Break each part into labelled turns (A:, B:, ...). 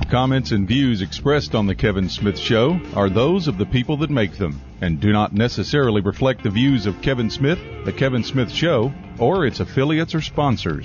A: comments, and views expressed on The Kevin Smith Show are those of the people that make them and do not necessarily reflect the views of Kevin Smith, The Kevin Smith Show, or its affiliates or sponsors.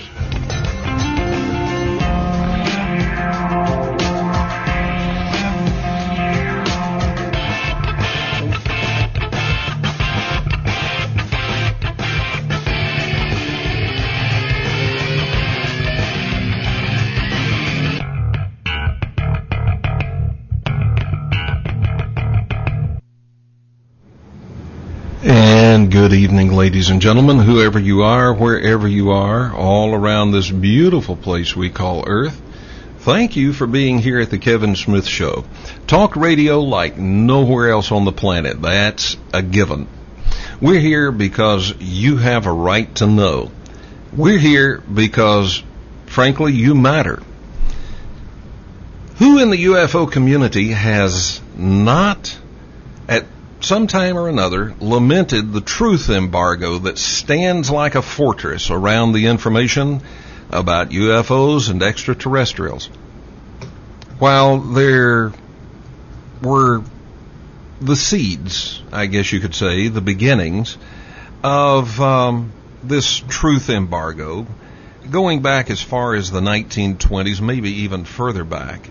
B: And good evening, ladies and gentlemen, whoever you are, wherever you are, all around this beautiful place we call Earth. Thank you for being here at the Kevin Smith Show. Talk radio like nowhere else on the planet. That's a given. We're here because you have a right to know. We're here because, frankly, you matter. Who in the UFO community has not, at some time or another, lamented the truth embargo that stands like a fortress around the information about UFOs and extraterrestrials? While there were the seeds, I guess you could say, the beginnings of this truth embargo, going back as far as the 1920s, maybe even further back,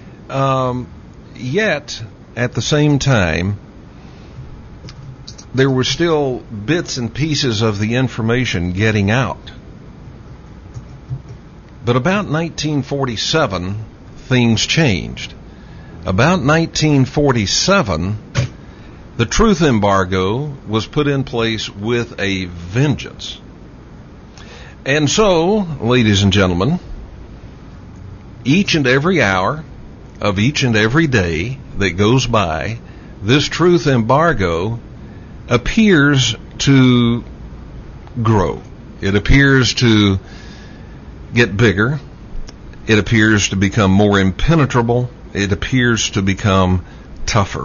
B: yet, at the same time, there were still bits and pieces of the information getting out. But about 1947, things changed. About 1947, the truth embargo was put in place with a vengeance. And so, ladies and gentlemen, each and every hour of each and every day that goes by, this truth embargo appears to grow. It appears to get bigger. It appears to become more impenetrable. It appears to become tougher.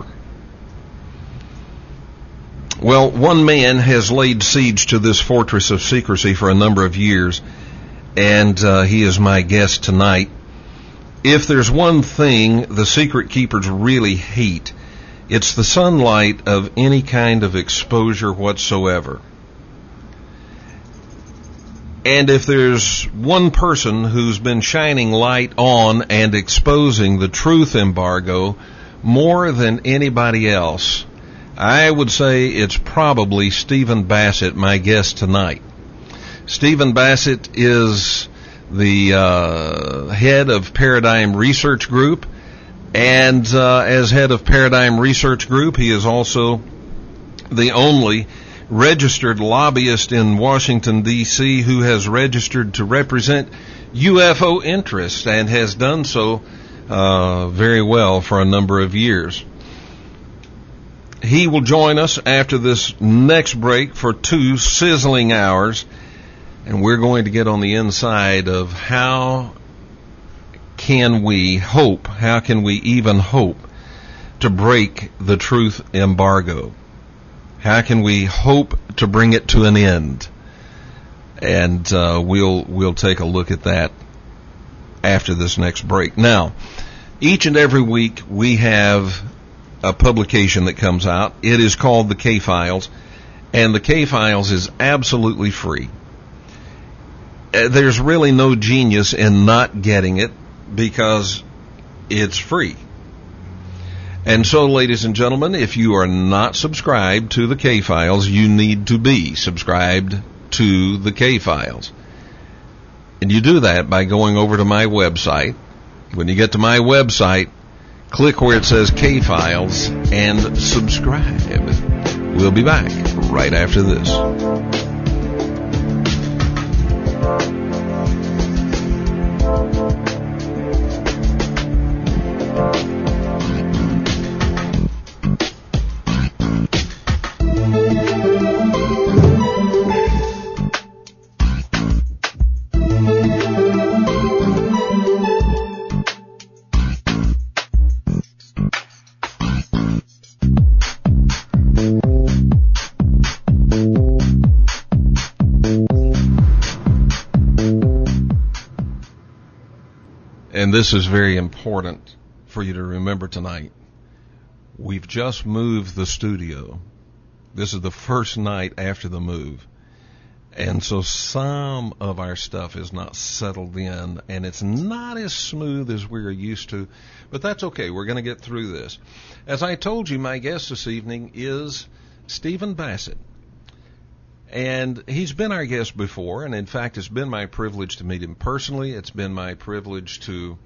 B: Well, one man has laid siege to this fortress of secrecy for a number of years, and he is my guest tonight. If there's one thing the secret keepers really hate, it's the sunlight of any kind of exposure whatsoever. And if there's one person who's been shining light on and exposing the truth embargo more than anybody else, I would say it's probably Stephen Bassett, my guest tonight. Stephen Bassett is the head of Paradigm Research Group. And as head of Paradigm Research Group, he is also the only registered lobbyist in Washington, D.C. who has registered to represent UFO interests and has done so very well for a number of years. He will join us after this next break for 2 sizzling hours, and we're going to get on the inside of how can we even hope to break the truth embargo? How can we hope to bring it to an end? And we'll take a look at that after this next break. Now, each and every week we have a publication that comes out. It is called the K-Files, and the K-Files is absolutely free. There's really no genius in not getting it, because it's free. And so, ladies and gentlemen, if you are not subscribed to the K-Files, you need to be subscribed to the K-Files. And you do that by going over to my website. When you get to my website, click where it says K-Files and subscribe. We'll be back right after this. and this is very important for you to remember tonight, we've just moved the studio. This is the first night after the move. And so some of our stuff is not settled in, and it's not as smooth as we're used to. But that's okay. We're going to get through this. As I told you, my guest this evening is Stephen Bassett. And he's been our guest before, and in fact, it's been my privilege to meet him personally. It's been my privilege to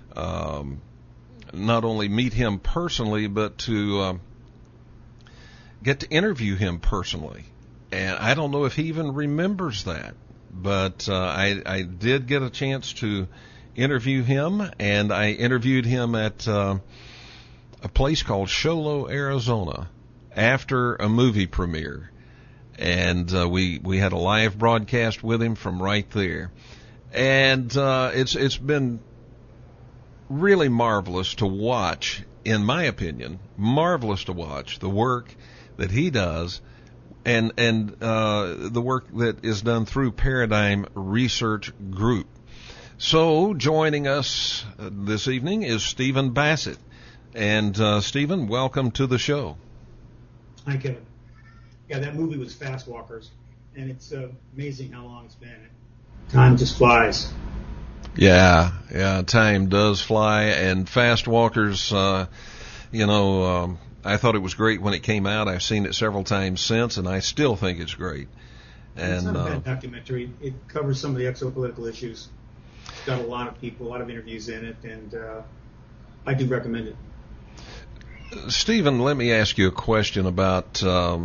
B: not only meet him personally, but to get to interview him personally. And I don't know if he even remembers that, but I did get a chance to interview him, and I interviewed him at a place called Show Low, Arizona, after a movie premiere. And we had a live broadcast with him from right there. And it's been really marvelous to watch, in my opinion, marvelous to watch the work that he does, and the work that is done through Paradigm Research Group. So joining us this evening is Stephen Bassett. And Stephen, welcome to the show.
C: Hi, Kevin. Yeah, that movie was Fast Walkers, and it's amazing how long it's been. Time just flies.
B: Yeah, time does fly, and Fast Walkers, I thought it was great when it came out. I've seen it several times since, and I still think it's great. And
C: it's not a bad documentary. It covers some of the exopolitical issues. It's got a lot of people, a lot of interviews in it, and I do recommend it.
B: Stephen, let me ask you a question about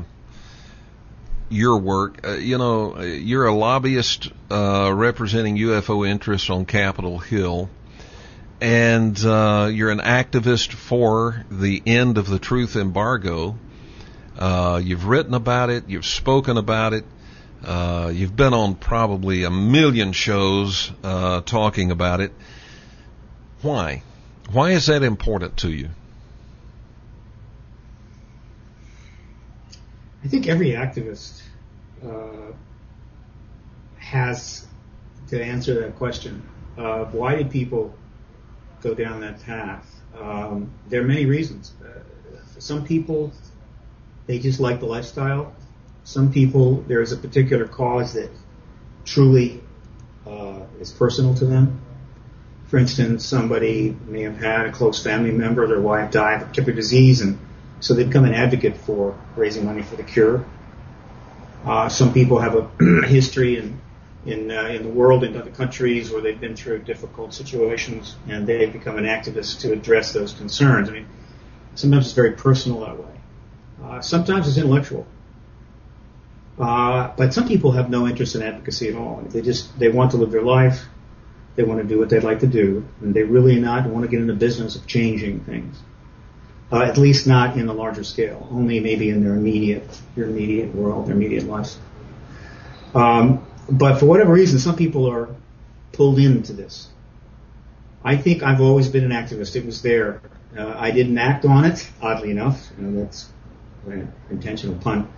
B: your work. You're a lobbyist representing UFO interests on Capitol Hill, and you're an activist for the end of the truth embargo. You've written about it. You've spoken about it. You've been on probably a million shows talking about it. Why? Why is that important to you?
C: I think every activist has to answer that question. Why did people go down that path? There are many reasons. For some people, they just like the lifestyle. Some people, there is a particular cause that truly is personal to them. For instance, somebody may have had a close family member, their wife died of a particular disease, and so they become an advocate for raising money for the cure. Some people have a history in the world, in other countries, where they've been through difficult situations, and they've become an activist to address those concerns. I mean, sometimes it's very personal that way. Sometimes it's intellectual. But some people have no interest in advocacy at all. They want to live their life. They want to do what they'd like to do, and they really not want to get in the business of changing things. At least not in the larger scale. Only maybe in their immediate world, their immediate lives. But for whatever reason, some people are pulled into this. I think I've always been an activist. It was there. I didn't act on it, oddly enough. That's an intentional pun.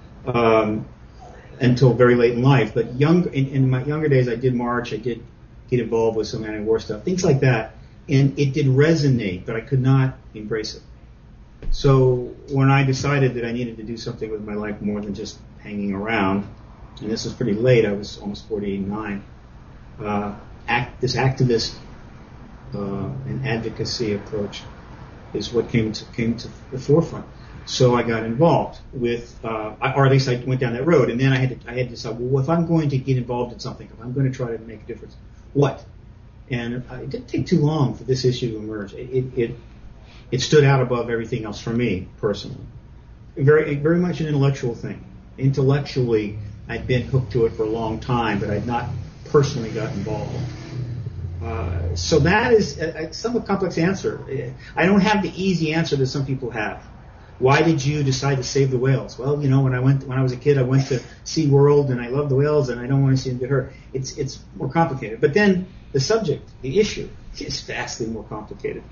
C: Until very late in life. But in my younger days, I did march. I did get involved with some anti-war stuff, things like that. And it did resonate, but I could not embrace it. So when I decided that I needed to do something with my life more than just hanging around, and this was pretty late, I was almost 49, this activist and advocacy approach is what came to the forefront. So I got involved with, or at least I went down that road, and then I had to decide, well, if I'm going to get involved in something, if I'm going to try to make a difference, what? And it didn't take too long for this issue to emerge. It stood out above everything else for me personally. Very, very much an intellectual thing. Intellectually, I'd been hooked to it for a long time, but I'd not personally got involved. So that is a somewhat complex answer. I don't have the easy answer that some people have. Why did you decide to save the whales? Well, when I was a kid, I went to SeaWorld and I love the whales and I don't want to see them get hurt. It's more complicated. But then the subject, the issue, is vastly more complicated.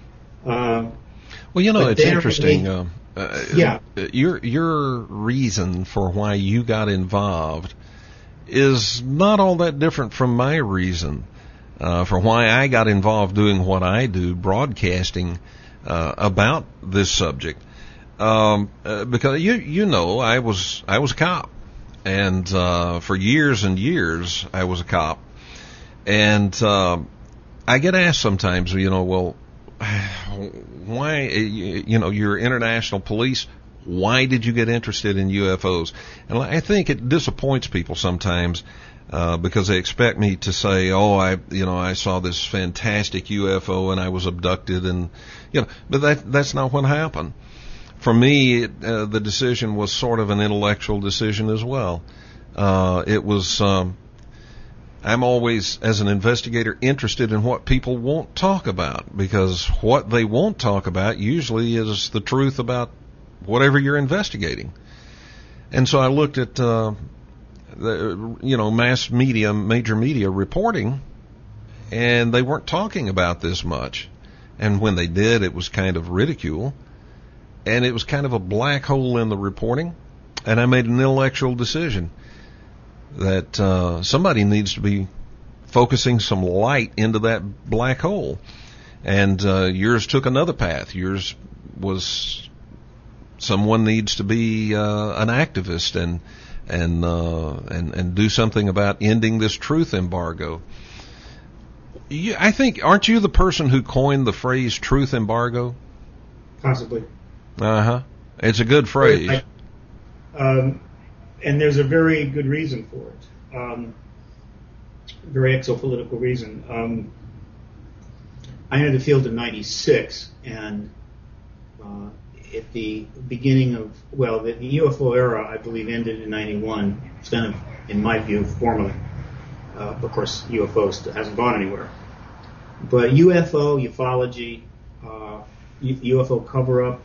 B: It's interesting.
C: Yeah.
B: Your reason for why you got involved is not all that different from my reason. for why I got involved doing what I do, broadcasting about this subject. Because you know, I was a cop, and for years and years I was a cop, and I get asked sometimes, well, why, you're international police, why did you get interested in UFOs? And I think it disappoints people sometimes because they expect me to say, I saw this fantastic UFO and I was abducted, and but that's not what happened. For me, the decision was sort of an intellectual decision as well. It was, I'm always, as an investigator, interested in what people won't talk about, because what they won't talk about usually is the truth about whatever you're investigating. And so I looked at, mass media, major media reporting, and they weren't talking about this much. And when they did, it was kind of ridicule. And it was kind of a black hole in the reporting. And I made an intellectual decision that somebody needs to be focusing some light into that black hole. And yours took another path. Yours was someone needs to be an activist and do something about ending this truth embargo. I think, aren't you the person who coined the phrase truth embargo?
C: Possibly.
B: Uh-huh. It's a good phrase.
C: And there's a very good reason for it. Very exopolitical reason. I entered the field in 96, and at the beginning of, the UFO era, I believe, ended in 91. It's kind of, in my view, formally. Of course, UFO hasn't gone anywhere. But UFO, ufology, UFO cover-up,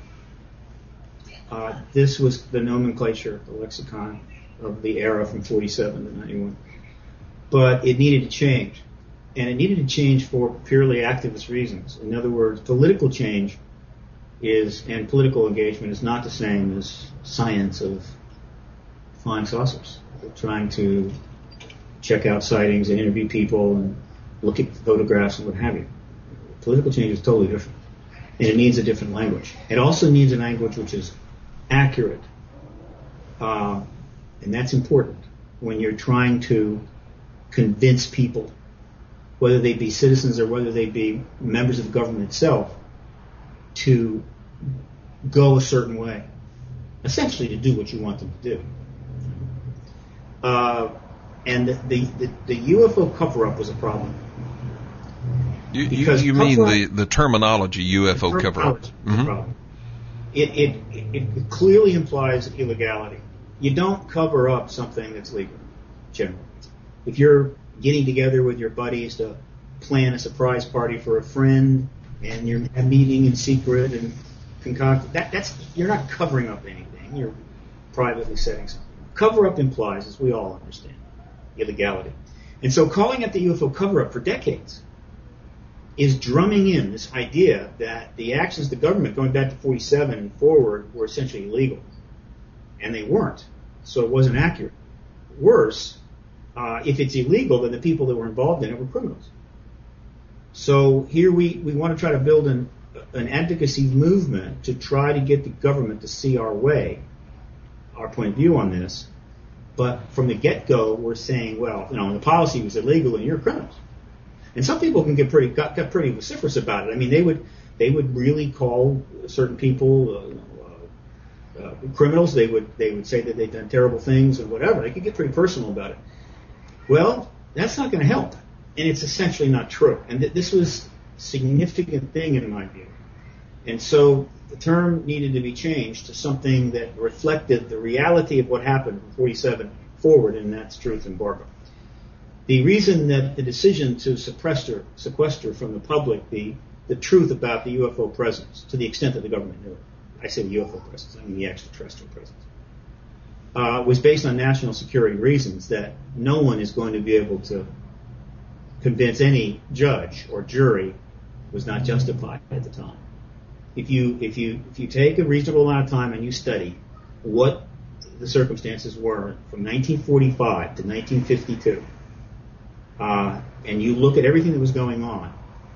C: this was the nomenclature, the lexicon of the era from 47 to 91. But it needed to change. And it needed to change for purely activist reasons. In other words, political change and political engagement is not the same as science of flying saucers. We're trying to check out sightings and interview people and look at photographs and what have you. Political change is totally different. And it needs a different language. It also needs a language which is accurate. And that's important when you're trying to convince people, whether they be citizens or whether they be members of the government itself, to go a certain way. Essentially to do what you want them to do. And the UFO cover-up was a problem.
B: You mean the terminology UFO cover-up?
C: Mm-hmm. It clearly implies illegality. You don't cover up something that's legal, generally. If you're getting together with your buddies to plan a surprise party for a friend, and you're meeting in secret and concoct, you're not covering up anything. You're privately setting something. Cover-up implies, as we all understand, illegality. And so calling it the UFO cover-up for decades is drumming in this idea that the actions of the government going back to 47 and forward were essentially illegal. And they weren't. So it wasn't accurate. Worse, if it's illegal, then the people that were involved in it were criminals. So here we want to try to build an advocacy movement to try to get the government to see our way, our point of view on this. But from the get-go, we're saying, the policy was illegal and you're criminals. And some people can get pretty vociferous about it. I mean, they would really call certain people criminals. They would say that they've done terrible things and whatever. They could get pretty personal about it. Well, that's not going to help, and it's essentially not true. And this was a significant thing in my view. And so the term needed to be changed to something that reflected the reality of what happened from 47 forward, and that's truth embargo. The reason that the decision to sequester from the public the truth about the UFO presence, to the extent that the government knew it, I say the UFO presence, I mean the extraterrestrial presence, was based on national security reasons that no one is going to be able to convince any judge or jury was not justified at the time. If you take a reasonable amount of time and you study what the circumstances were from 1945 to 1952, and you look at everything that was going on,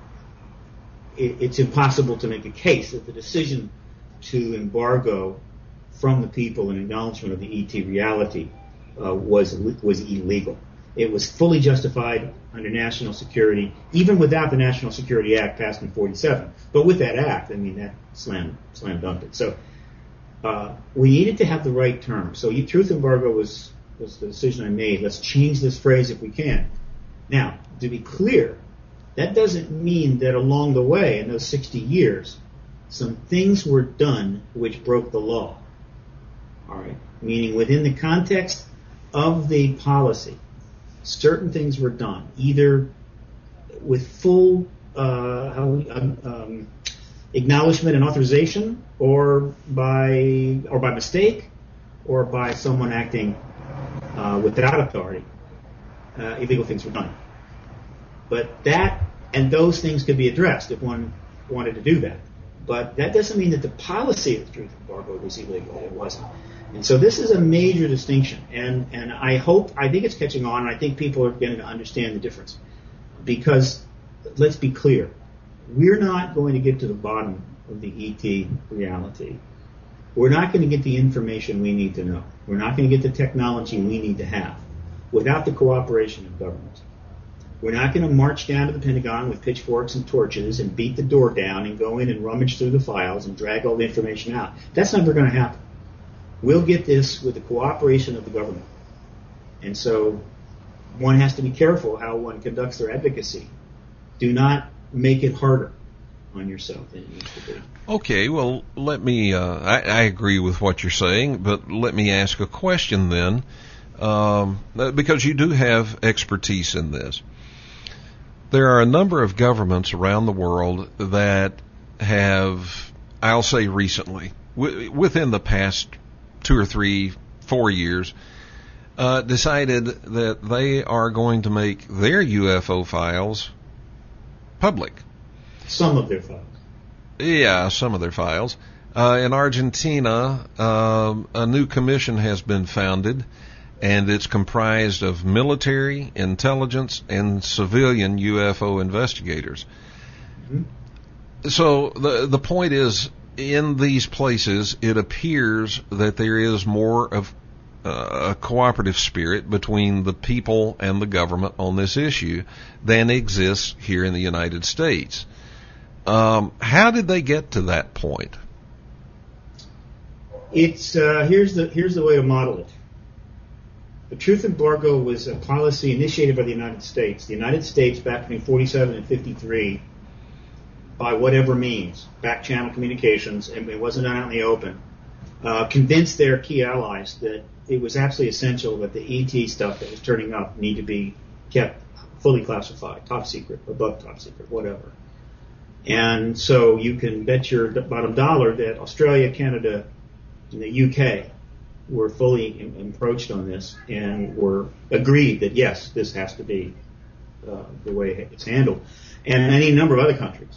C: it's impossible to make a case that the decision to embargo from the people in acknowledgement of the ET reality was illegal. It was fully justified under national security, even without the National Security Act passed in 47. But with that act, I mean, that slam dunked it. So we needed to have the right term. So truth embargo was the decision I made. Let's change this phrase if we can. Now, to be clear, that doesn't mean that along the way, in those 60 years, some things were done which broke the law. All right? Meaning within the context of the policy, certain things were done, either with full acknowledgement and authorization, or by mistake, or by someone acting without authority. Illegal things were done. But those things could be addressed if one wanted to do that. But that doesn't mean that the policy of the truth embargo was illegal. It wasn't. And so this is a major distinction. And I think it's catching on, and I think people are beginning to understand the difference. Because, let's be clear, we're not going to get to the bottom of the ET reality. We're not going to get the information we need to know. We're not going to get the technology we need to have without the cooperation of government. We're not going to march down to the Pentagon with pitchforks and torches and beat the door down and go in and rummage through the files and drag all the information out. That's never going to happen. We'll get this with the cooperation of the government. And so one has to be careful how one conducts their advocacy. Do not make it harder on yourself than it needs to be.
B: Okay, well, let me, I agree with what you're saying, but let me ask a question then, because you do have expertise in this. There are a number of governments around the world that have, I'll say recently, within the past 2 or 3, 4 years, decided that they are going to make their UFO files public.
C: Some of their files.
B: Yeah, some of their files. In Argentina, a new commission has been founded, and it's comprised of military, intelligence, and civilian UFO investigators. Mm-hmm. So the point is, in these places, it appears that there is more of a cooperative spirit between the people and the government on this issue than exists here in the United States. How did they get to that point?
C: It's here's the way to model it. The truth embargo was a policy initiated by the United States. The United States, back between 47 and 53, by whatever means, back channel communications, and it wasn't done out in the open, convinced their key allies that it was absolutely essential that the ET stuff that was turning up need to be kept fully classified, top secret, above top secret, whatever. And so you can bet your bottom dollar that Australia, Canada, and the UK were fully approached on this and were agreed that, yes, this has to be the way it's handled. And any number of other countries.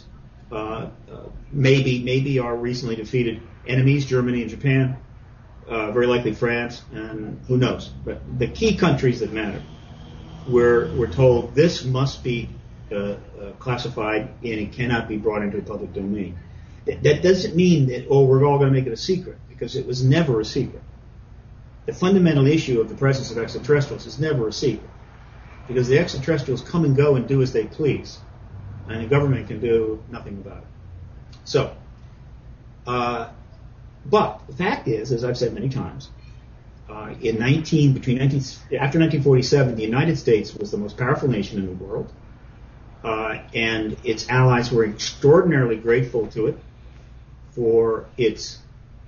C: Maybe our recently defeated enemies, Germany and Japan, very likely France, and who knows. But the key countries that matter, we're told this must be classified and it cannot be brought into the public domain. That doesn't mean that, we're all going to make it a secret, because it was never a secret. The fundamental issue of the presence of extraterrestrials is never a secret, because the extraterrestrials come and go and do as they please, and the government can do nothing about it. So, but the fact is, as I've said many times, after 1947, the United States was the most powerful nation in the world, and its allies were extraordinarily grateful to it for its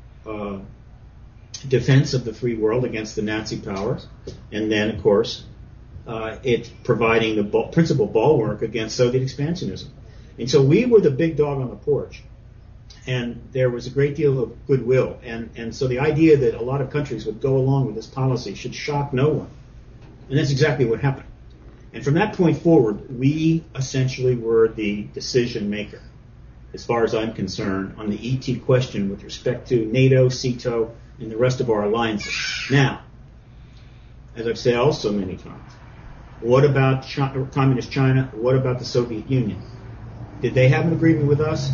C: defense of the free world against the Nazi powers, and then, of course, it providing the principal bulwark against Soviet expansionism. And so we were the big dog on the porch, and there was a great deal of goodwill. And so the idea that a lot of countries would go along with this policy should shock no one. And that's exactly what happened. And from that point forward, we essentially were the decision maker, as far as I'm concerned, on the ET question with respect to NATO, CETO, and the rest of our alliances. Now, as I've said also many times, What about Communist China? What about the Soviet Union? Did they have an agreement with us?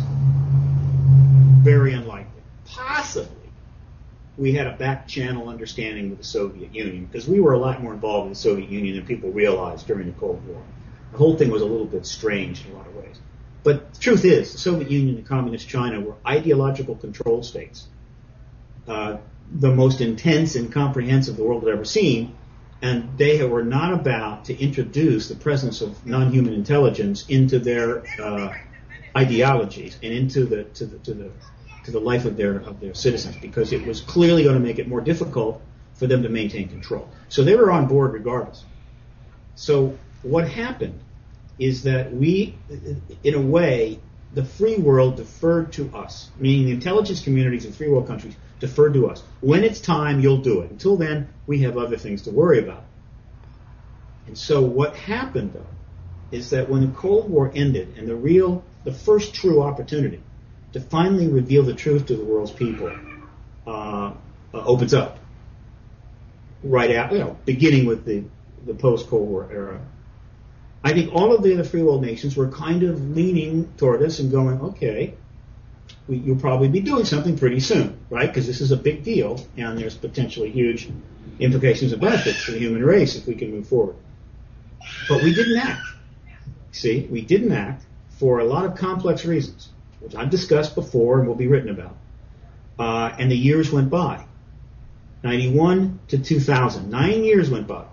C: Very unlikely. Possibly we had a back channel understanding with the Soviet Union, because we were a lot more involved in the Soviet Union than people realized during the Cold War. The whole thing was a little bit strange in a lot of ways. But the truth is, the Soviet Union and Communist China were ideological control states, the most intense and comprehensive the world had ever seen, and they were not about to introduce the presence of non-human intelligence into their ideologies and into the life of their citizens, because it was clearly going to make it more difficult for them to maintain control. So they were on board regardless. So what happened is that we, in a way, the free world deferred to us, meaning the intelligence communities in free world countries deferred to us. When it's time, you'll do it. Until then, we have other things to worry about. And so what happened, though, is that when the Cold War ended and the first true opportunity to finally reveal the truth to the world's people opens up right out, beginning with the post-Cold War era. I think all of the other free world nations were kind of leaning toward us and going, okay, you'll probably be doing something pretty soon, right? Because this is a big deal, and there's potentially huge implications and benefits for the human race if we can move forward. But we didn't act. See, we didn't act for a lot of complex reasons, which I've discussed before and will be written about. And the years went by. 91 to 2000. 9 years went by.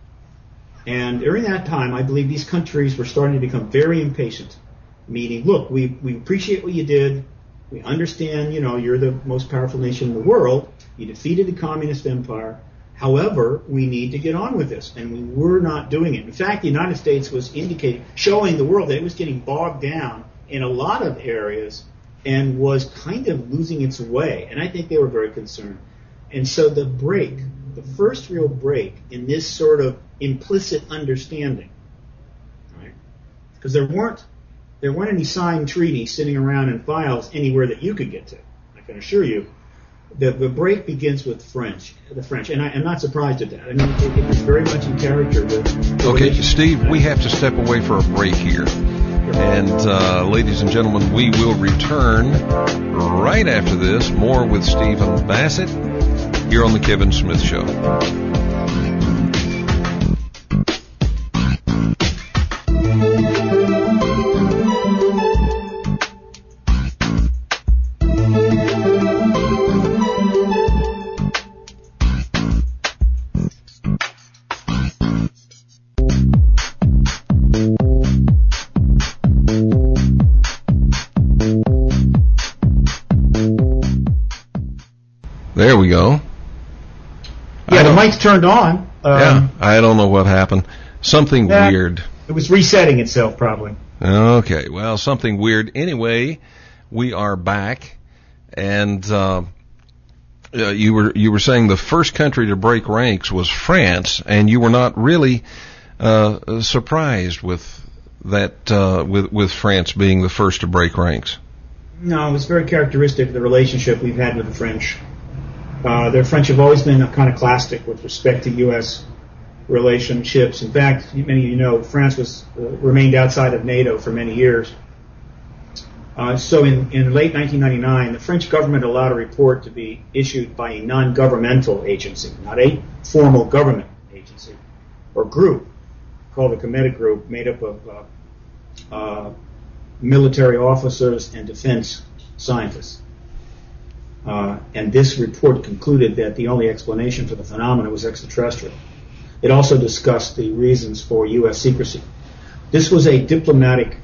C: And during that time, I believe these countries were starting to become very impatient, meaning, look, we appreciate what you did. We understand, you're the most powerful nation in the world. You defeated the communist empire. However, we need to get on with this, and we were not doing it. In fact, the United States was showing the world that it was getting bogged down in a lot of areas and was kind of losing its way, and I think they were very concerned. And so the first real break in this sort of implicit understanding, right? Because there weren't any signed treaties sitting around in files anywhere that you could get to. I can assure you. The break begins with the French, and I'm not surprised at that. I mean, it was very much in character with...
B: Okay, Steve, we have to step away for a break here. And ladies and gentlemen, we will return right after this. More with Stephen Bassett here on The Kevin Smith Show. There we go.
C: Yeah, the mic's turned on.
B: Yeah, I don't know what happened. Something weird.
C: It was resetting itself, probably.
B: Okay, well, something weird. Anyway, we are back, and you were saying the first country to break ranks was France, and you were not really surprised with that, with France being the first to break ranks.
C: No, it was very characteristic of the relationship we've had with the French. The French have always been iconoclastic with respect to U.S. relationships. In fact, many of you know, France remained outside of NATO for many years. So in late 1999, the French government allowed a report to be issued by a non-governmental agency, not a formal government agency or group, called the Cometa Group, made up of military officers and defense scientists. And this report concluded that the only explanation for the phenomena was extraterrestrial. It also discussed the reasons for U.S. secrecy. This was a diplomatically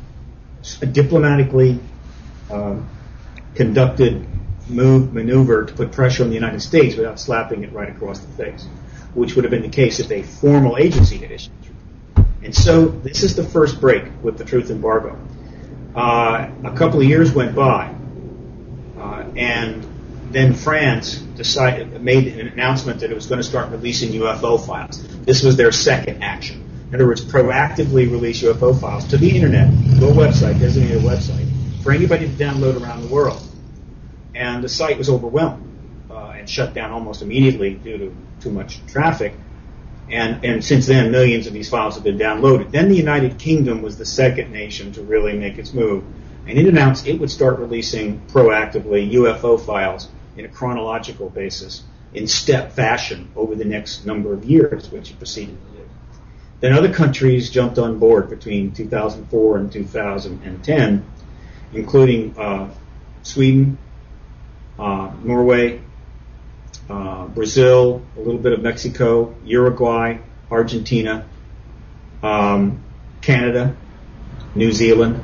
C: conducted maneuver to put pressure on the United States without slapping it right across the face, which would have been the case if a formal agency had issued it. And so this is the first break with the truth embargo. A couple of years went by, and then France made an announcement that it was going to start releasing UFO files. This was their second action. In other words, proactively release UFO files to the internet, to a website, designated website, for anybody to download around the world. And the site was overwhelmed and shut down almost immediately due to too much traffic. And since then, millions of these files have been downloaded. Then the United Kingdom was the second nation to really make its move. And it announced it would start releasing proactively UFO files in a chronological basis in step fashion over the next number of years, which it proceeded to do. Then other countries jumped on board between 2004 and 2010, including Sweden, Norway, Brazil, a little bit of Mexico, Uruguay, Argentina, Canada, New Zealand.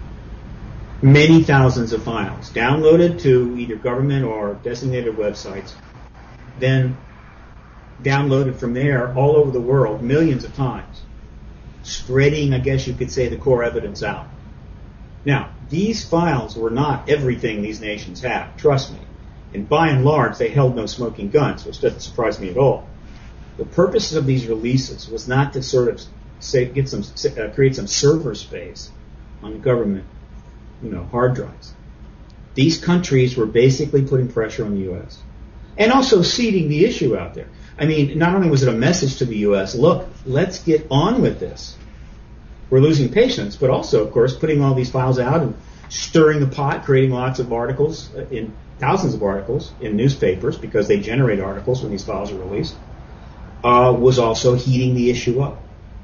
C: Many thousands of files downloaded to either government or designated websites, then downloaded from there all over the world millions of times, spreading, I guess you could say, the core evidence out. Now, these files were not everything these nations have, trust me. And by and large, they held no smoking guns, which doesn't surprise me at all. The purpose of these releases was not to sort of create some server space on the government, hard drives. These countries were basically putting pressure on the U.S. and also seeding the issue out there. I mean, not only was it a message to the U.S., look, let's get on with this. We're losing patience, but also, of course, putting all these files out and stirring the pot, creating lots of articles, in thousands of articles in newspapers, because they generate articles when these files are released, was also heating the issue up.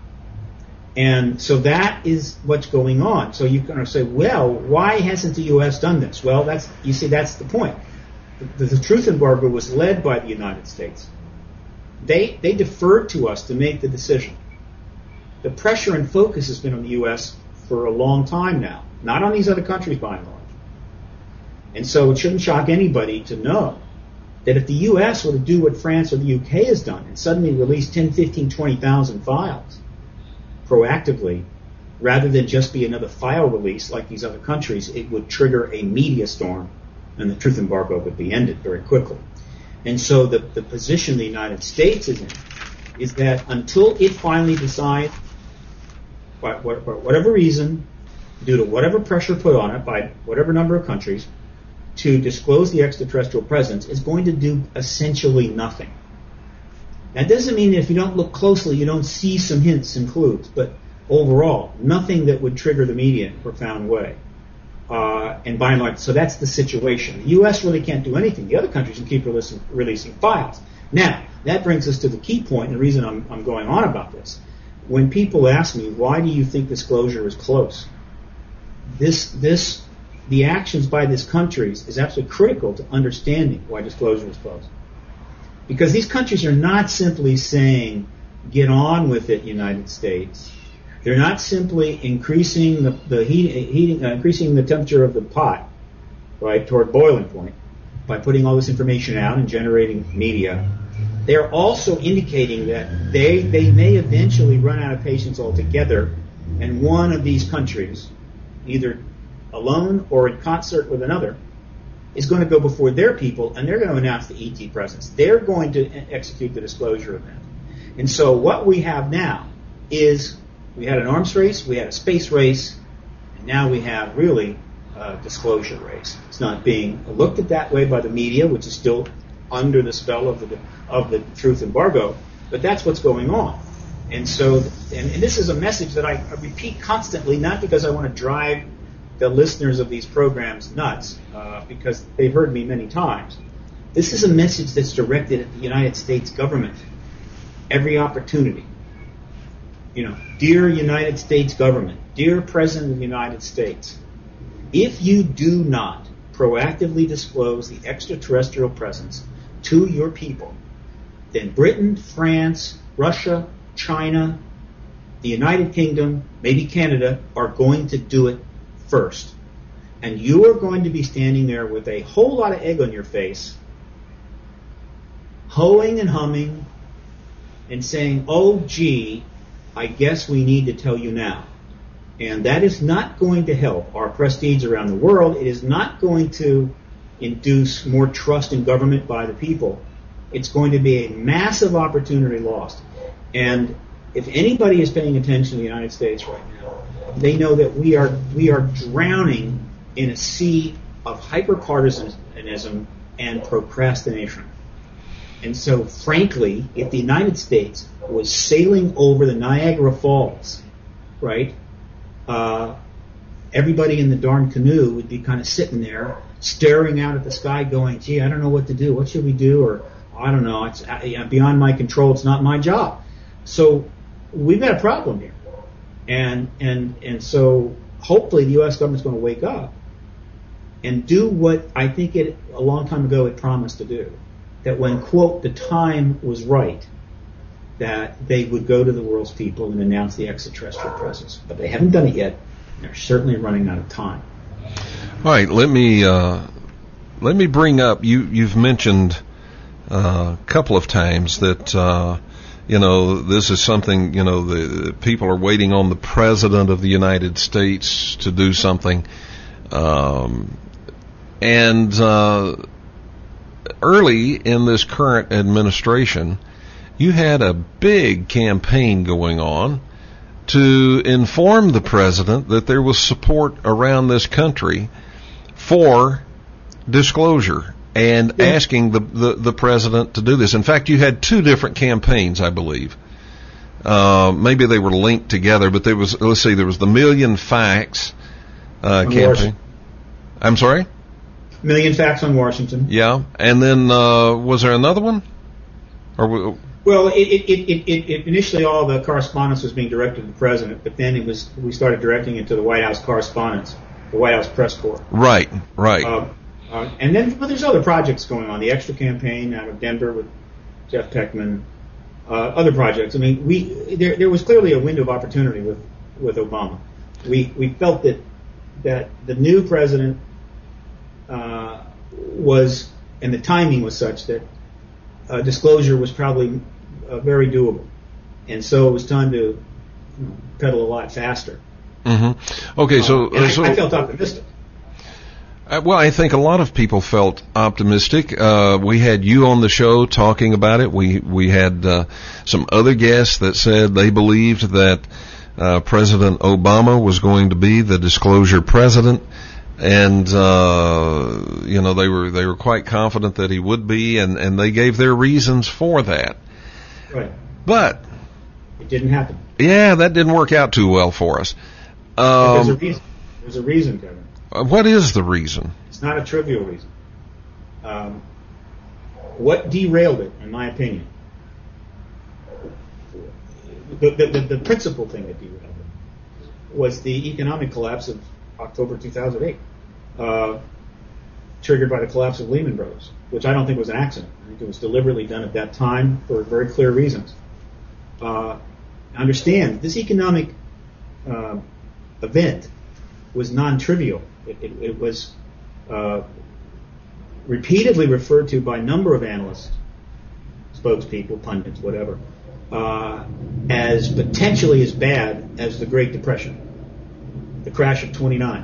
C: And so that is what's going on. So you kind of say, well, why hasn't the U.S. done this? Well, that's the point. The truth embargo was led by the United States. They deferred to us to make the decision. The pressure and focus has been on the U.S. for a long time now, not on these other countries by and large. And so it shouldn't shock anybody to know that if the U.S. were to do what France or the U.K. has done and suddenly release 10, 15, 20,000 files proactively, rather than just be another file release like these other countries, it would trigger a media storm and the truth embargo would be ended very quickly. And so the position the United States is in is that until it finally decides, for whatever reason, due to whatever pressure put on it by whatever number of countries, to disclose the extraterrestrial presence, is going to do essentially nothing. That doesn't mean that if you don't look closely, you don't see some hints and clues, but overall, nothing that would trigger the media in a profound way. And by and large, so that's the situation. The U.S. really can't do anything. The other countries can keep releasing files. Now, that brings us to the key point, and the reason I'm going on about this. When people ask me, why do you think disclosure is close? The actions by these countries is absolutely critical to understanding why disclosure is close. Because these countries are not simply saying, get on with it, United States. They're not simply increasing increasing the temperature of the pot, right, toward boiling point by putting all this information out and generating media. They're also indicating that they may eventually run out of patience altogether, and one of these countries, either alone or in concert with another, is going to go before their people, and they're going to announce the ET presence. They're going to execute the disclosure event. And so what we have now is we had an arms race, we had a space race, and now we have really a disclosure race. It's not being looked at that way by the media, which is still under the spell of the truth embargo, but that's what's going on. And so, and this is a message that I repeat constantly, not because I want to drive the listeners of these programs nuts, because they've heard me many times. This is a message that's directed at the United States government. Every opportunity. Dear United States government, dear President of the United States, if you do not proactively disclose the extraterrestrial presence to your people, then Britain, France, Russia, China, the United Kingdom, maybe Canada, are going to do it first. And you are going to be standing there with a whole lot of egg on your face, hoeing and humming, and saying, oh, gee, I guess we need to tell you now. And that is not going to help our prestige around the world. It is not going to induce more trust in government by the people. It's going to be a massive opportunity lost. And if anybody is paying attention to the United States right now, they know that we are drowning in a sea of hyperpartisanism and procrastination. And so, frankly, if the United States was sailing over the Niagara Falls, right, everybody in the darn canoe would be kind of sitting there, staring out at the sky, going, "Gee, I don't know what to do. What should we do?" Or, "I don't know. It's beyond my control. It's not my job." So we've got a problem here, and so hopefully the U.S. government's going to wake up and do what I think a long time ago it promised to do. That when, quote, the time was right, that they would go to the world's people and announce the extraterrestrial presence. But they haven't done it yet. They're certainly running out of time.
B: All right, let me bring up. You've mentioned a couple of times that this is something. The people are waiting on the President of the United States to do something, and early in this current administration, you had a big campaign going on to inform the president that there was support around this country for disclosure and asking the president to do this. In fact, you had two different campaigns, I believe. Maybe they were linked together, but there was the Million Facts campaign. I'm sorry?
C: Million Facts on Washington.
B: Yeah, and then was there another one?
C: Well, it initially all the correspondence was being directed to the president, but then we started directing it to the White House correspondents, the White House press corps.
B: Right.
C: And then, but there's other projects going on. The Extra campaign out of Denver with Jeff Peckman, other projects. I mean, there was clearly a window of opportunity with Obama. We felt that the new president was, and the timing was such that disclosure was probably very doable, and so it was time to pedal a lot faster.
B: Mm-hmm. Okay,
C: I felt optimistic.
B: Well, I think a lot of people felt optimistic. We had you on the show talking about it. We had some other guests that said they believed that President Obama was going to be the disclosure president. And they were quite confident that he would be, and they gave their reasons for that.
C: Right.
B: But
C: it didn't happen.
B: Yeah, that didn't work out too well for us.
C: There's a reason. There's a reason, Kevin.
B: What is the reason?
C: It's not a trivial reason. What derailed it, in my opinion, the principal thing that derailed it was the economic collapse of October 2008, triggered by the collapse of Lehman Brothers, which I don't think was an accident. I think it was deliberately done at that time for very clear reasons. Understand, this economic event was non-trivial. It was repeatedly referred to by a number of analysts, spokespeople, pundits, whatever, as potentially as bad as the Great Depression, the crash of '29.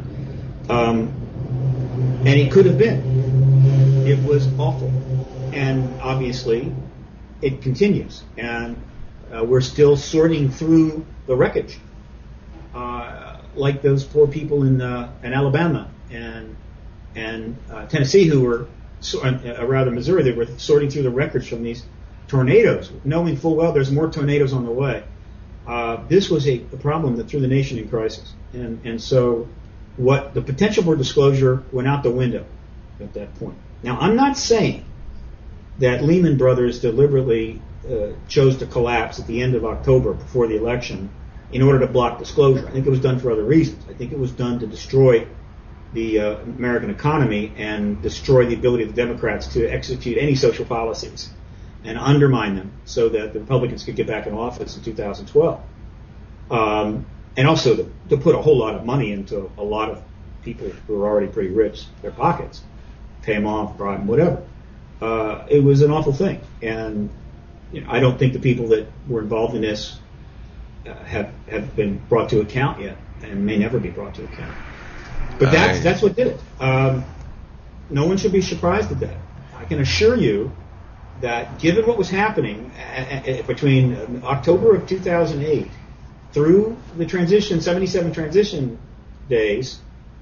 C: And it could have been. It was awful. And obviously, it continues. And we're still sorting through the wreckage. Like those poor people in Alabama and Tennessee who were, rather Missouri, they were sorting through the wreckage from these tornadoes, knowing full well there's more tornadoes on the way. This was a problem that threw the nation in crisis. And so what the potential for disclosure went out the window at that point. Now, I'm not saying that Lehman Brothers deliberately chose to collapse at the end of October before the election in order to block disclosure. I think it was done for other reasons. I think it was done to destroy the American economy and destroy the ability of the Democrats to execute any social policies and undermine them so that the Republicans could get back in office in 2012. And also to put a whole lot of money into a lot of people who are already pretty rich, their pockets, pay them off, bribe them, whatever. It was an awful thing. And I don't think the people that were involved in this have been brought to account yet and may never be brought to account. But that's what did it. No one should be surprised at that. I can assure you that given what was happening between October of 2008 through the 77 transition days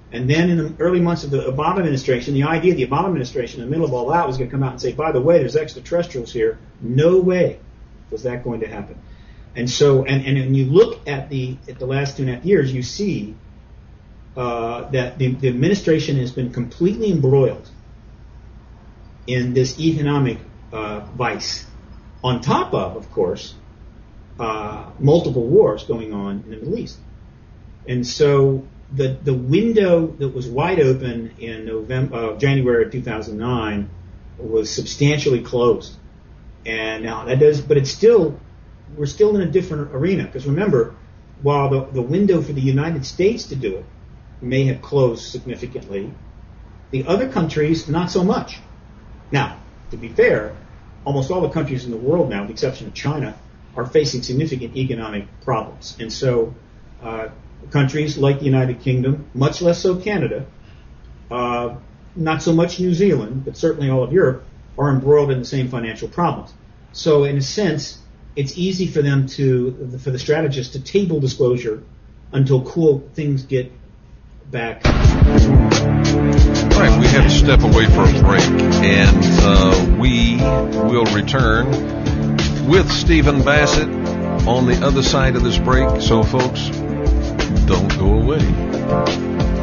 C: And then in the early months of the Obama administration, the idea of the Obama administration in the middle of all that was going to come out and say, by the way, there's extraterrestrials here. No way was that going to happen. And so, and when you look at the last 2.5 years, you see that the administration has been completely embroiled in this economic vice, on top of course, multiple wars going on in the Middle East. And so the window that was wide open in January of 2009 was substantially closed. And now that does, but we're still in a different arena, because remember, while the window for the United States to do it may have closed significantly, the other countries not so much. Now, to be fair, almost all the countries in the world now, with the exception of China, are facing significant economic problems. And so countries like the United Kingdom, much less so Canada, not so much New Zealand, but certainly all of Europe, are embroiled in the same financial problems. So in a sense, it's easy for them for the strategists to table disclosure until things get back.
B: All right, we have to step away for a break, and we will return with Stephen Bassett on the other side of this break. So, folks, don't go away.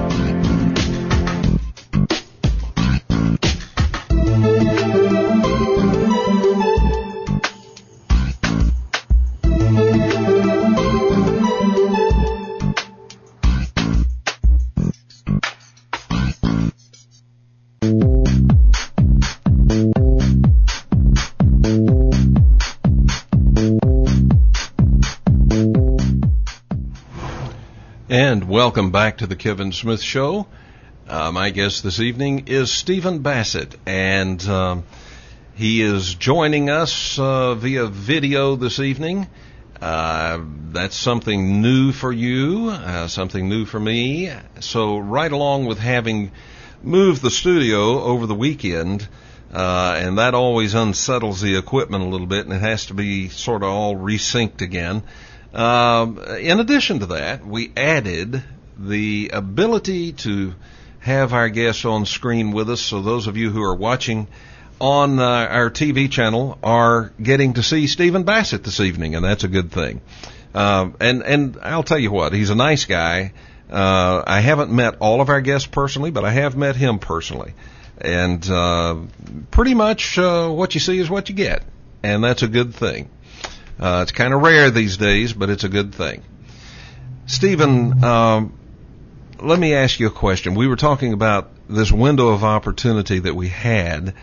B: And welcome back to the Kevin Smith Show. My guest this evening is Stephen Bassett, and he is joining us via video this evening. That's something new for you, something new for me. So right along with having moved the studio over the weekend, and that always unsettles the equipment a little bit, and it has to be sort of all resynced again. In addition to that, we added the ability to have our guests on screen with us, so those of you who are watching on our TV channel are getting to see Stephen Bassett this evening, and that's a good thing. And I'll tell you what, he's a nice guy. I haven't met all of our guests personally, but I have met him personally. And pretty much what you see is what you get, and that's a good thing. It's kind of rare these days, but it's a good thing. Stephen, let me ask you a question. We were talking about this window of opportunity that we had,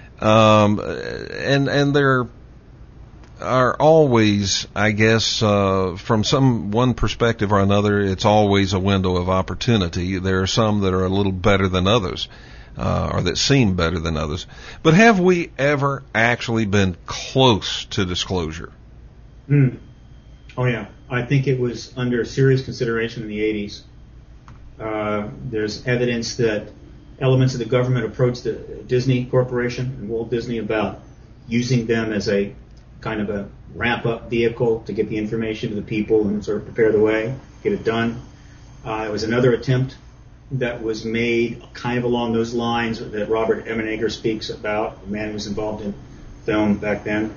B: and there are always, I guess, from one perspective or another, it's always a window of opportunity. There are some that are a little better than others, or that seem better than others. But have we ever actually been close to disclosure?
C: Oh, yeah. I think it was under serious consideration in the 80s. There's evidence that elements of the government approached the Disney Corporation and Walt Disney about using them as a kind of a ramp-up vehicle to get the information to the people and sort of prepare the way, get it done. There was another attempt that was made kind of along those lines that Robert Emenegger speaks about, the man who was involved in film back then.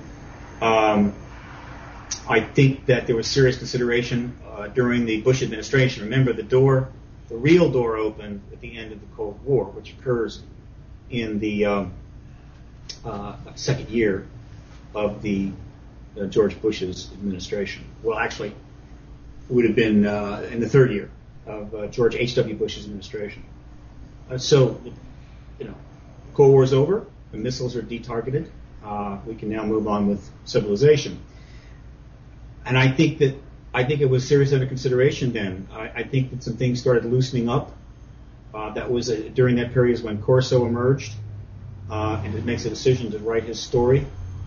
C: I think that there was serious consideration during the Bush administration. Remember, the real door opened at the end of the Cold War, which occurs in the second year of the George Bush's administration. Well, actually, it would have been in the third year of George H.W. Bush's administration. So, Cold War is over. The missiles are detargeted. We can now move on with civilization. And I think it was serious under consideration then. I think that some things started loosening up. That was during that period is when Corso emerged, and it makes a decision to write his story.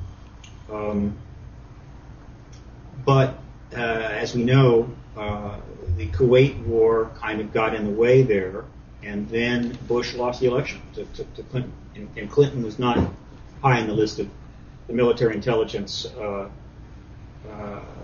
C: But as we know, the Kuwait War kind of got in the way there, and then Bush lost the election to Clinton, and Clinton was not high on the list of the military intelligence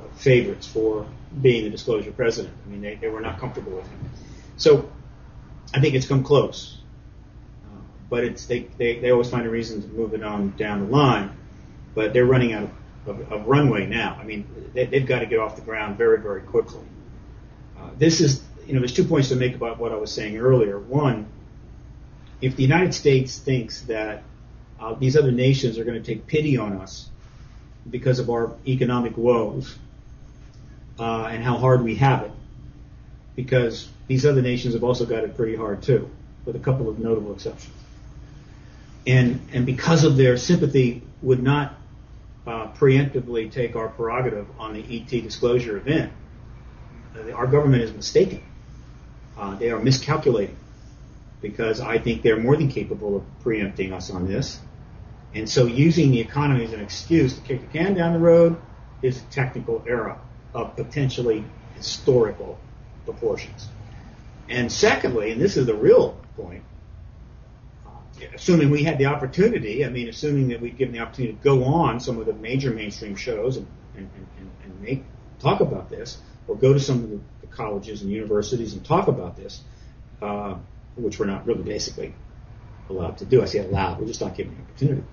C: favorites for being the disclosure president. I mean, they were not comfortable with him. So I think it's come close. But they always find a reason to move it on down the line. But they're running out of runway now. I mean, they've got to get off the ground very, very quickly. There's 2 points to make about what I was saying earlier. One, if the United States thinks that these other nations are going to take pity on us because of our economic woes and how hard we have it, because these other nations have also got it pretty hard too, with a couple of notable exceptions. And because of their sympathy would not preemptively take our prerogative on the ET disclosure event, our government is mistaken. They are miscalculating, because I think they're more than capable of preempting us on this. And so using the economy as an excuse to kick the can down the road is a technical error of potentially historical proportions. And secondly, and this is the real point, assuming we had the opportunity, assuming that we'd given the opportunity to go on some of the major mainstream shows and talk about this, or go to some of the colleges and universities and talk about this, which we're not really basically allowed to do. I say allowed, we're just not given the opportunity.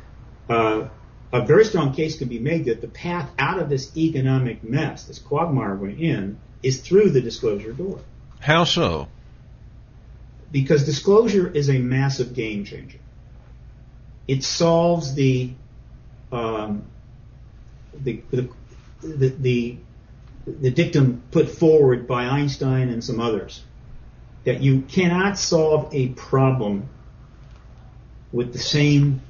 C: A very strong case can be made that the path out of this economic mess, this quagmire we're in, is through the disclosure door.
B: How so?
C: Because disclosure is a massive game changer. It solves the dictum put forward by Einstein and some others, that you cannot solve a problem with the same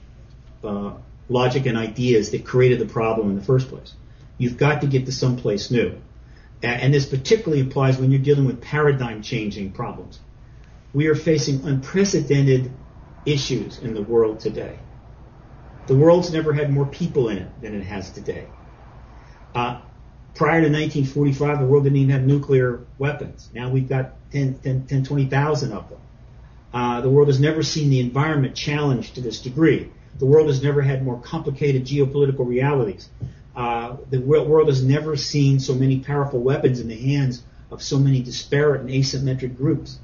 C: logic and ideas that created the problem in the first place. You've got to get to someplace new. And this particularly applies when you're dealing with paradigm-changing problems. We are facing unprecedented issues in the world today. The world's never had more people in it than it has today. Prior to 1945, the world didn't even have nuclear weapons. Now we've got 20,000 of them. The world has never seen the environment challenged to this degree. The world has never had more complicated geopolitical realities. The world has never seen so many powerful weapons in the hands of so many disparate and asymmetric groups.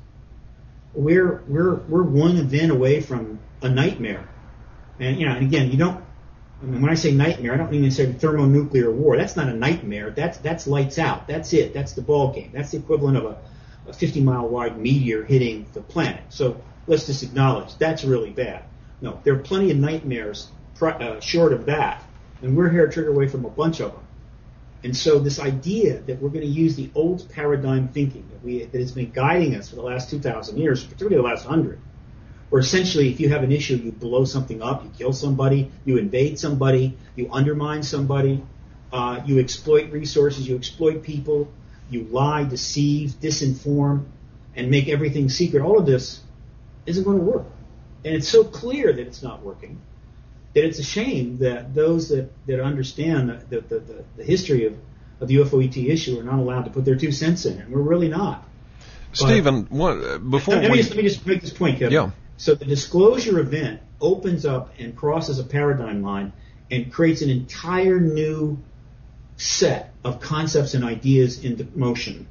C: We're one event away from a nightmare. And again, when I say nightmare, I don't mean to say thermonuclear war. That's not a nightmare. That's lights out. That's it. That's the ball game. That's the equivalent of a 50-mile wide meteor hitting the planet. So let's just acknowledge that's really bad. No, there are plenty of nightmares short of that, and we're here to trigger away from a bunch of them. And so this idea that we're going to use the old paradigm thinking that has been guiding us for the last 2,000 years, particularly the last 100, where essentially if you have an issue, you blow something up, you kill somebody, you invade somebody, you undermine somebody, you exploit resources, you exploit people, you lie, deceive, disinform, and make everything secret. All of this isn't going to work. And it's so clear that it's not working that it's a shame that those that understand the history of the UFO ET issue are not allowed to put their 2 cents in it. And we're really not.
B: Stephen, let me
C: just make this point, Kevin.
B: Yeah.
C: So the disclosure event opens up and crosses a paradigm line and creates an entire new set of concepts and ideas into motion.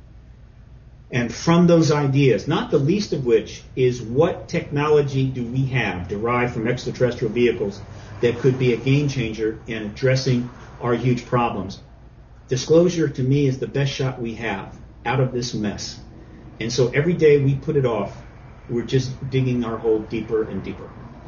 C: And from those ideas, not the least of which is what technology do we have derived from extraterrestrial vehicles that could be a game changer in addressing our huge problems. Disclosure, to me, is the best shot we have out of this mess. And so every day we put it off, we're just digging our hole deeper and deeper.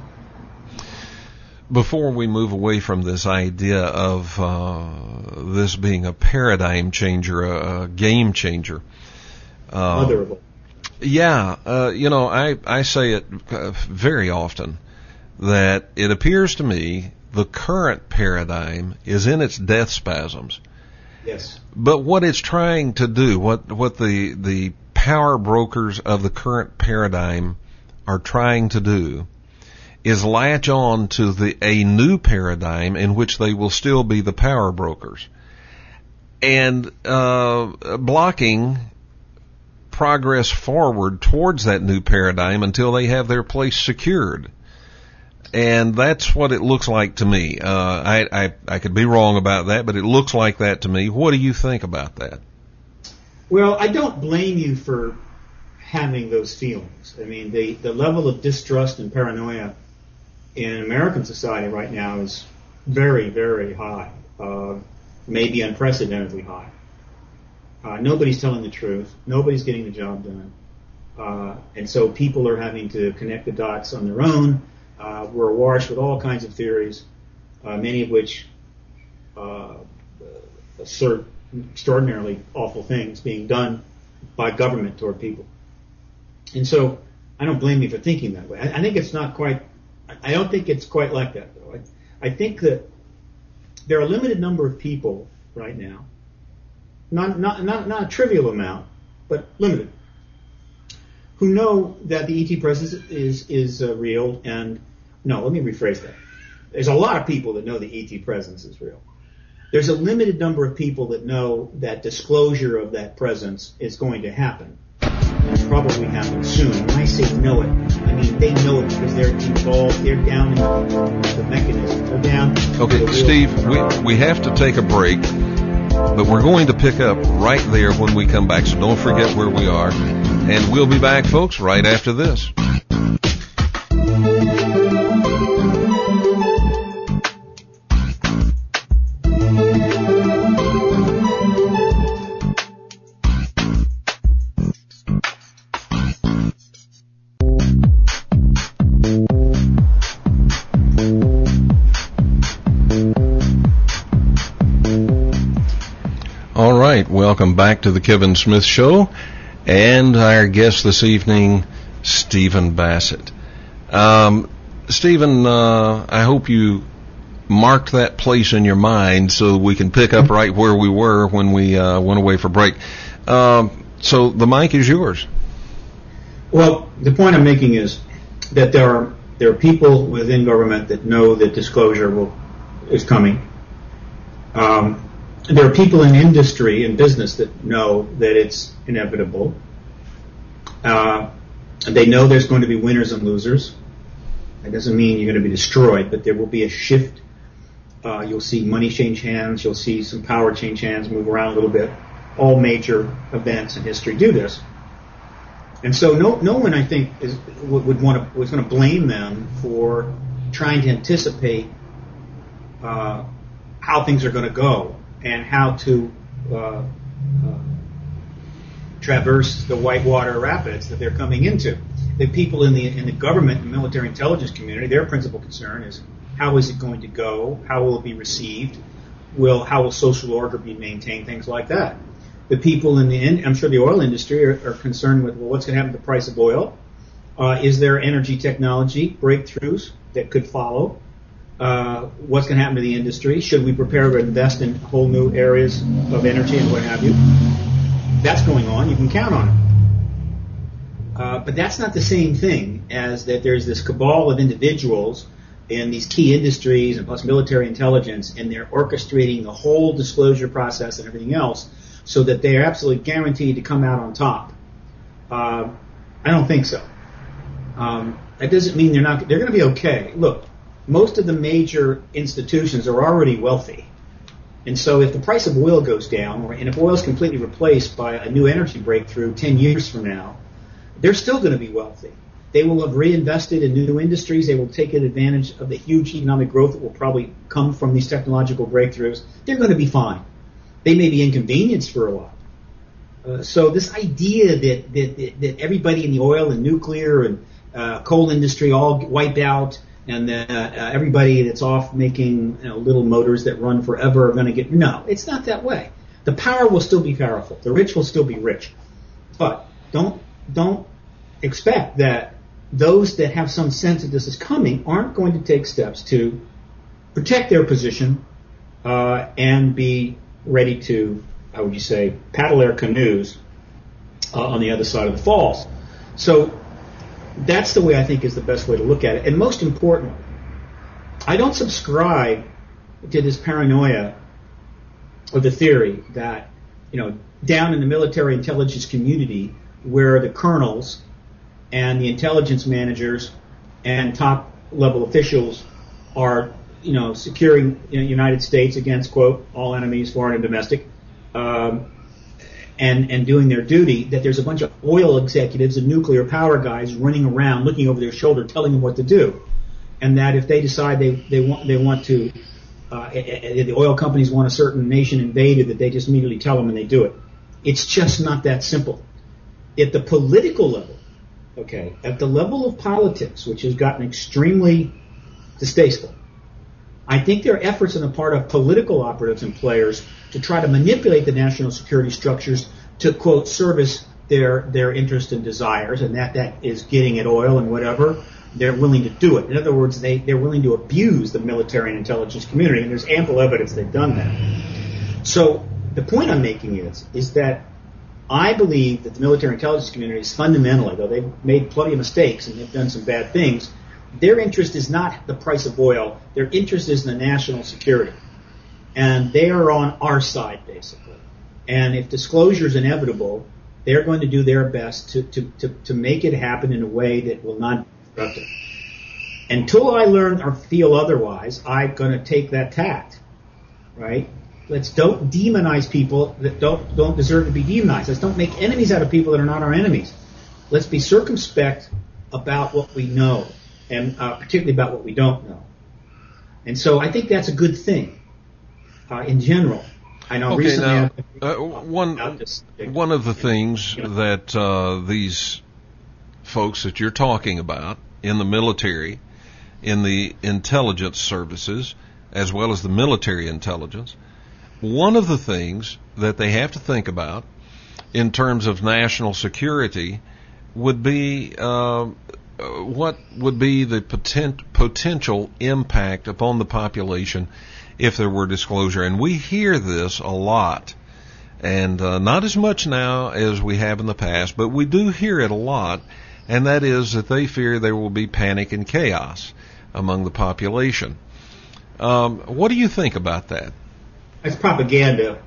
B: Before we move away from this idea of this being a paradigm changer, a game changer,
C: Motherable.
B: Yeah, I say it very often that it appears to me the current paradigm is in its death spasms.
C: Yes.
B: But what it's trying to do, what the power brokers of the current paradigm are trying to do, is latch on to a new paradigm in which they will still be the power brokers, and blocking progress forward towards that new paradigm until they have their place secured. And that's what it looks like to me. I could be wrong about that, but it looks like that to me. What do you think about that?
C: Well, I don't blame you for having those feelings. I mean, the level of distrust and paranoia in American society right now is very, very high, maybe unprecedentedly high. Nobody's telling the truth. Nobody's getting the job done. And so people are having to connect the dots on their own. We're awash with all kinds of theories, many of which assert extraordinarily awful things being done by government toward people. And so I don't blame you for thinking that way. I think it's not quite, I don't think it's quite like that, though. I think that there are a limited number of people right now, not a trivial amount, but limited, who know that the ET presence is real. And no, let me rephrase that. There's a lot of people that know the ET presence is real. There's a limited number of people that know that disclosure of that presence is going to happen. It'll probably happen soon. When I say know it, I mean they know it because they're involved. They're down in the mechanism. They're down.
B: Okay, Steve, we have to take a break, but we're going to pick up right there when we come back. So don't forget where we are, and we'll be back, folks, right after this. Welcome back to the Kevin Smith Show, and our guest this evening, Stephen Bassett. Stephen, I hope you marked that place in your mind so we can pick up right where we were when we went away for break. So the mic is yours.
C: Well, the point I'm making is that there are people within government that know that disclosure is coming. There are people in industry and business that know that it's inevitable. They know there's going to be winners and losers. That doesn't mean you're going to be destroyed, but there will be a shift. You'll see money change hands. You'll see some power change hands, move around a little bit. All major events in history do this. And so no one, I think, was going to blame them for trying to anticipate how things are going to go and how to traverse the whitewater rapids that they're coming into. The people in the government and military intelligence community, their principal concern is how is it going to go? How will it be received? How will social order be maintained? Things like that. The people I'm sure the oil industry are concerned with, well, what's going to happen to the price of oil? Is there energy technology breakthroughs that could follow? What's going to happen to the industry? Should we prepare to invest in whole new areas of energy and what have you? That's going on. You can count on it. But that's not the same thing as that there's this cabal of individuals in these key industries and plus military intelligence, and they're orchestrating the whole disclosure process and everything else so that they are absolutely guaranteed to come out on top. I don't think so. That doesn't mean they're going to be okay. Look, most of the major institutions are already wealthy. And so if the price of oil goes down, and if oil is completely replaced by a new energy breakthrough 10 years from now, they're still going to be wealthy. They will have reinvested in new industries. They will take advantage of the huge economic growth that will probably come from these technological breakthroughs. They're going to be fine. They may be inconvenienced for a while. So this idea that everybody in the oil and nuclear and coal industry all wiped out, and that everybody that's off making little motors that run forever are going to get... No, it's not that way. The power will still be powerful. The rich will still be rich. But don't expect that those that have some sense that this is coming aren't going to take steps to protect their position and be ready to, how would you say, paddle their canoes on the other side of the falls. So that's the way I think is the best way to look at it. And most importantly, I don't subscribe to this paranoia or the theory that, down in the military intelligence community where the colonels and the intelligence managers and top level officials are, securing the United States against, quote, all enemies, foreign and domestic, and doing their duty, that there's a bunch of oil executives and nuclear power guys running around looking over their shoulder telling them what to do. And that if they decide they want to, the oil companies want a certain nation invaded, that they just immediately tell them and they do it. It's just not that simple. At the political level, okay, at the level of politics, which has gotten extremely distasteful, I think there are efforts on the part of political operatives and players to try to manipulate the national security structures to, quote, service their interests and desires, and that is getting at oil and whatever. They're willing to do it. In other words, they're willing to abuse the military and intelligence community, and there's ample evidence they've done that. So the point I'm making is that I believe that the military intelligence community is fundamentally, though they've made plenty of mistakes and they've done some bad things, their interest is not the price of oil. Their interest is in the national security. And they are on our side, basically. And if disclosure is inevitable, they're going to do their best to make it happen in a way that will not be disruptive. Until I learn or feel otherwise, I'm going to take that tact, right? Don't demonize people that don't deserve to be demonized. Let's don't make enemies out of people that are not our enemies. Let's be circumspect about what we know, and particularly about what we don't know. And so I think that's a good thing in general. I know recently.
B: One of the things that these folks that you're talking about in the military, in the intelligence services, as well as the military intelligence, one of the things that they have to think about in terms of national security would be what would be the potential impact upon the population if there were disclosure. And we hear this a lot, and not as much now as we have in the past, but we do hear it a lot, and that is that they fear there will be panic and chaos among the population. What do you think about that?
C: It's propaganda.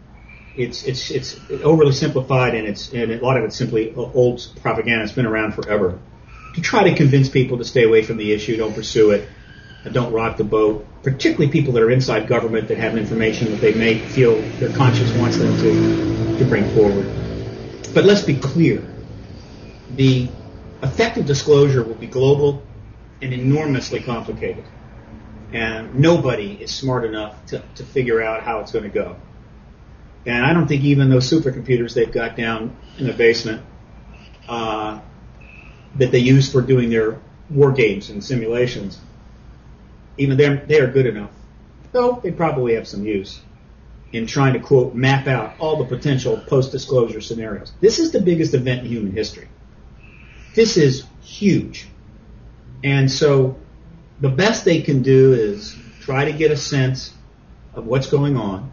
C: It's overly simplified, and a lot of it's simply old propaganda. It's been around forever to try to convince people to stay away from the issue, don't pursue it, and don't rock the boat. Particularly people that are inside government that have information that they may feel their conscience wants them to bring forward. But let's be clear: the effective disclosure will be global and enormously complicated. And nobody is smart enough to figure out how it's going to go. And I don't think even those supercomputers they've got down in the basement that they use for doing their war games and simulations, even they are good enough. Though they probably have some use in trying to, quote, map out all the potential post-disclosure scenarios. This is the biggest event in human history. This is huge. And so the best they can do is try to get a sense of what's going on,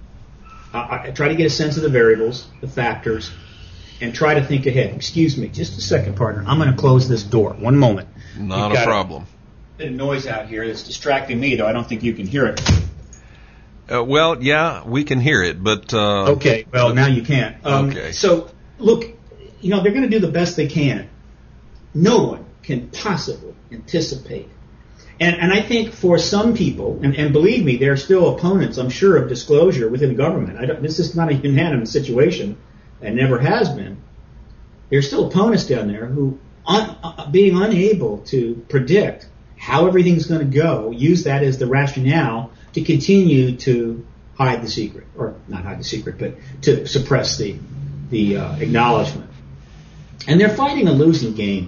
C: try to get a sense of the variables, the factors, and try to think ahead. Excuse me, just a second, partner. I'm going to close this door. One moment.
B: Not a problem.
C: A bit of noise out here that's distracting me, though I don't think you can hear it.
B: Well, yeah, we can hear it, but...
C: okay, well, now you can't.
B: Okay.
C: So, look, they're going to do the best they can. No one can possibly anticipate. And I think for some people, and believe me, there are still opponents, I'm sure, of disclosure within the government. This is not a unanimous situation, and never has been. There are still opponents down there who, being unable to predict how everything's going to go, use that as the rationale to continue to hide the secret, or not hide the secret, but to suppress the acknowledgement. And they're fighting a losing game.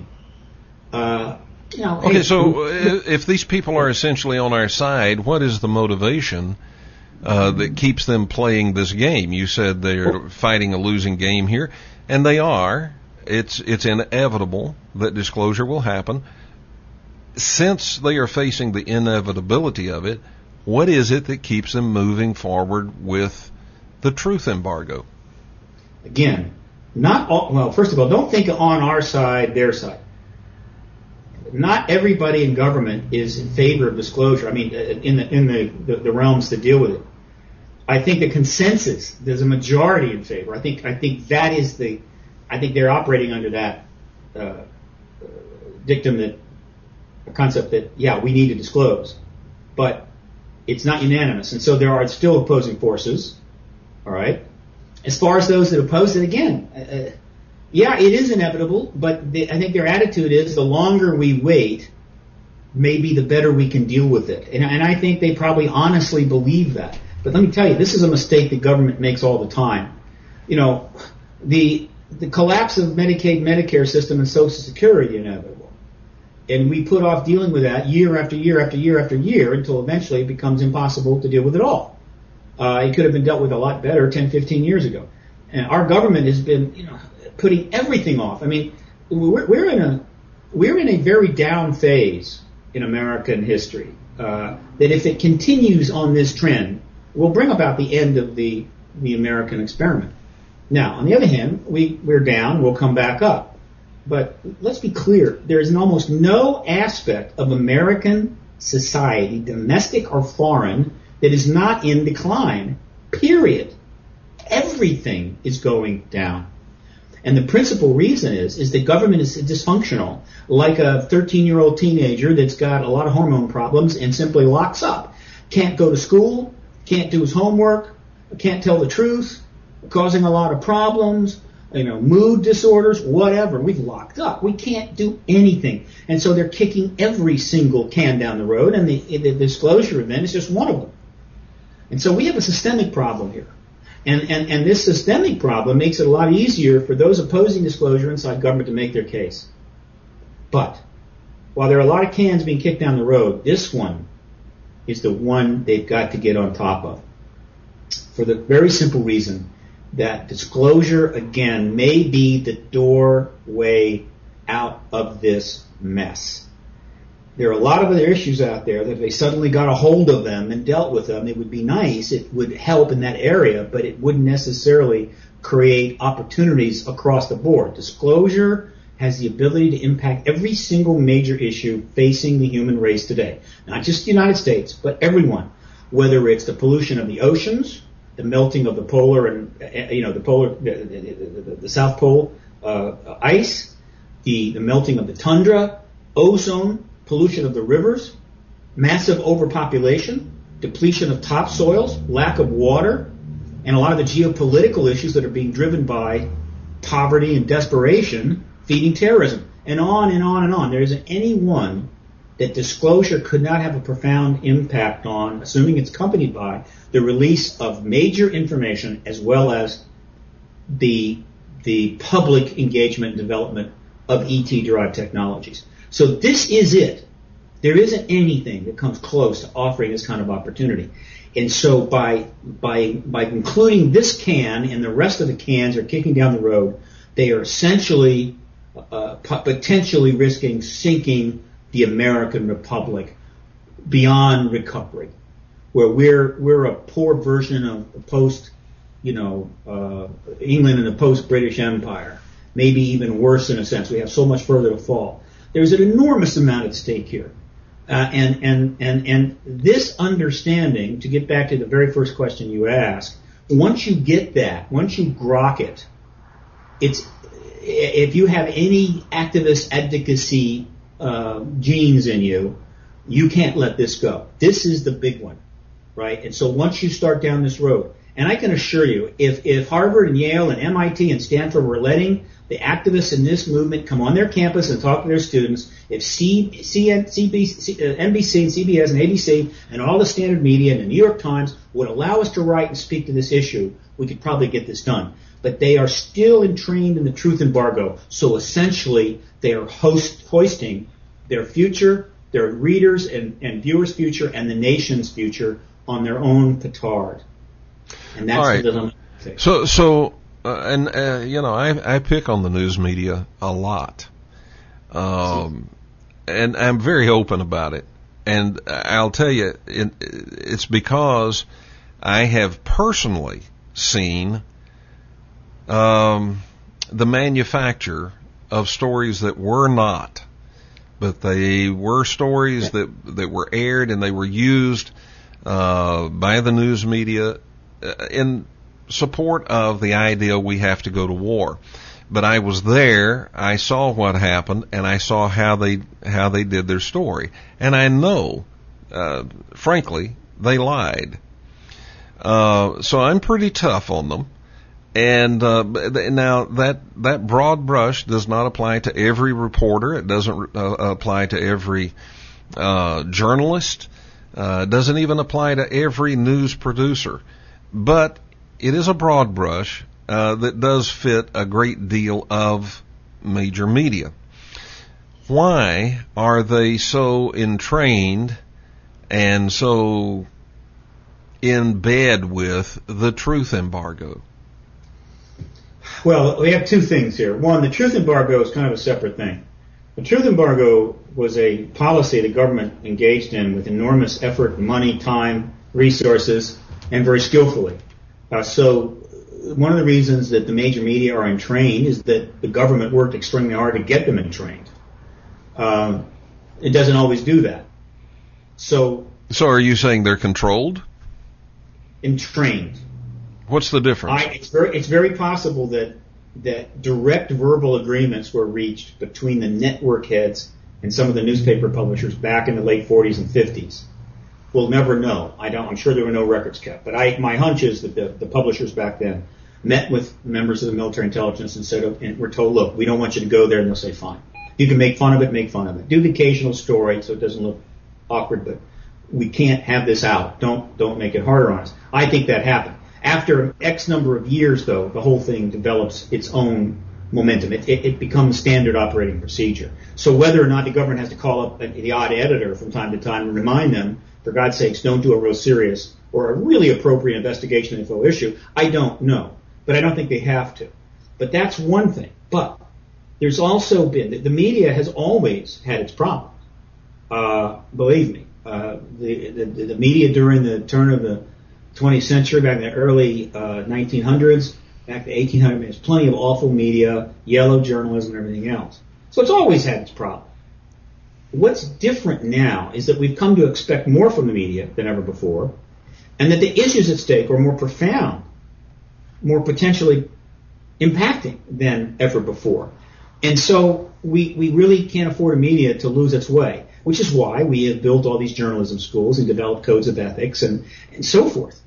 B: Okay, so if these people are essentially on our side, what is the motivation that keeps them playing this game? You said they're fighting a losing game here, and they are. It's inevitable that disclosure will happen. Since they are facing the inevitability of it, what is it that keeps them moving forward with the truth embargo?
C: Again, first of all, don't think on our side, their side. Not everybody in government is in favor of disclosure. I mean, in the realms that deal with it, I think the consensus, there's a majority in favor. I think that is I think they're operating under that concept that we need to disclose, but it's not unanimous, and so there are still opposing forces. All right, As far as those that oppose it, again, yeah, it is inevitable, but I think their attitude is the longer we wait, maybe the better we can deal with it. And I think they probably honestly believe that. But let me tell you, this is a mistake the government makes all the time. The collapse of Medicaid, Medicare system and Social Security inevitable. And we put off dealing with that year after year after year after year until eventually it becomes impossible to deal with it all. It could have been dealt with a lot better 10, 15 years ago. And our government has been, putting everything off. I mean, we're in a very down phase in American history. That if it continues on this trend, will bring about the end of the American experiment. Now, on the other hand, we're down, we'll come back up. But let's be clear, there's almost no aspect of American society, domestic or foreign, that is not in decline, period. Everything is going down. And the principal reason is the government is dysfunctional, like a 13-year-old teenager that's got a lot of hormone problems and simply locks up. Can't go to school, can't do his homework, can't tell the truth, causing a lot of problems, mood disorders, whatever. We've locked up. We can't do anything. And so they're kicking every single can down the road, and the disclosure event is just one of them. And so we have a systemic problem here. And this systemic problem makes it a lot easier for those opposing disclosure inside government to make their case. But while there are a lot of cans being kicked down the road, this one is the one they've got to get on top of. For the very simple reason that disclosure, again, may be the doorway out of this mess. There are a lot of other issues out there that if they suddenly got a hold of them and dealt with them, it would be nice. It would help in that area, but it wouldn't necessarily create opportunities across the board. Disclosure has the ability to impact every single major issue facing the human race today. Not just the United States, but everyone. Whether it's the pollution of the oceans, the melting of the polar and the South Pole ice, the melting of the tundra, ozone, pollution of the rivers, massive overpopulation, depletion of topsoils, lack of water, and a lot of the geopolitical issues that are being driven by poverty and desperation feeding terrorism, and on and on and on. There isn't any one that disclosure could not have a profound impact on, assuming it's accompanied by the release of major information as well as the public engagement and development of ET-derived technologies. So this is it. There isn't anything that comes close to offering this kind of opportunity. And so by including this can and the rest of the cans are kicking down the road, they are essentially potentially risking sinking the American Republic beyond recovery, where we're a poor version of the post, England and the post-British Empire, maybe even worse in a sense. We have so much further to fall. There's an enormous amount at stake here. And this understanding, to get back to the very first question you asked, once you get that, once you grok it, if you have any activist advocacy genes in you, you can't let this go. This is the big one, right? And so once you start down this road, and I can assure you, if Harvard and Yale and MIT and Stanford were letting the activists in this movement come on their campus and talk to their students, if NBC and CBS and ABC and all the standard media and the New York Times would allow us to write and speak to this issue, we could probably get this done. But they are still entrained in the truth embargo. So essentially, they are hoisting their future, their readers and viewers' future, and the nation's future on their own petard. And that's
B: right.
C: The dilemma.
B: I pick on the news media a lot. And I'm very open about it. And I'll tell you, it's because I have personally seen the manufacture of stories that were not, but they were stories that were aired and they were used by the news media in support of the idea we have to go to war. But I was there, I saw what happened, and I saw how they did their story. And I know, frankly, they lied. So I'm pretty tough on them. And now that broad brush does not apply to every reporter. It doesn't apply to every journalist. It doesn't even apply to every news producer. But it is a broad brush that does fit a great deal of major media. Why are they so entrained and so in bed with the truth embargo?
C: Well, we have two things here. One, the truth embargo is kind of a separate thing. The truth embargo was a policy the government engaged in with enormous effort, money, time, resources, and very skillfully. So one of the reasons that the major media are entrained is that the government worked extremely hard to get them entrained. It doesn't always do that. So
B: are you saying they're controlled?
C: Entrained.
B: What's the difference?
C: It's very possible that direct verbal agreements were reached between the network heads and some of the newspaper publishers back in the late 40s and 50s. We'll never know. I'm sure there were no records kept, but my hunch is that the publishers back then met with members of the military intelligence and said, and were told, look, we don't want you to go there, and they'll say, fine. You can make fun of it, make fun of it. Do the occasional story so it doesn't look awkward, but we can't have this out. Don't make it harder on us. I think that happened. After X number of years, though, the whole thing develops its own momentum. It becomes standard operating procedure. So whether or not the government has to call up the odd editor from time to time and remind them, for God's sakes, don't do a real serious or a really appropriate investigation info issue, I don't know. But I don't think they have to. But that's one thing. But there's also been, the media has always had its problems. Believe me. The media during the turn of the 20th century, back in the early 1900s, back to 1800s, there's plenty of awful media, yellow journalism, and everything else. So it's always had its problem. What's different now is that we've come to expect more from the media than ever before, and that the issues at stake are more profound, more potentially impacting than ever before. And so we really can't afford a media to lose its way, which is why we have built all these journalism schools and developed codes of ethics and so forth.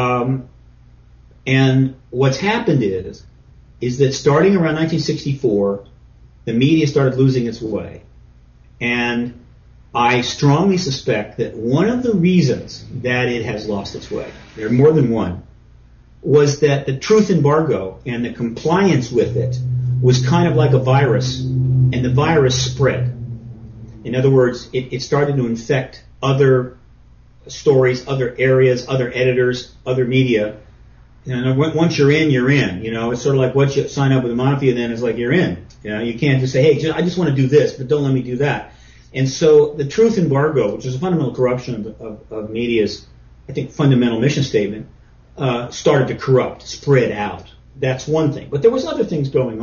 C: And what's happened is that starting around 1964, the media started losing its way. And I strongly suspect that one of the reasons that it has lost its way, there are more than one, was that the truth embargo and the compliance with it was kind of like a virus, and the virus spread. In other words, it started to infect other stories, other areas, other editors, other media. And once you're in, you're in. You know, it's sort of like once you sign up with the mafia, then it's like you're in. You know, you can't just say, hey, I just want to do this, but don't let me do that. And so the truth embargo, which is a fundamental corruption of media's, I think, fundamental mission statement, started to corrupt, spread out. That's one thing. But there was other things going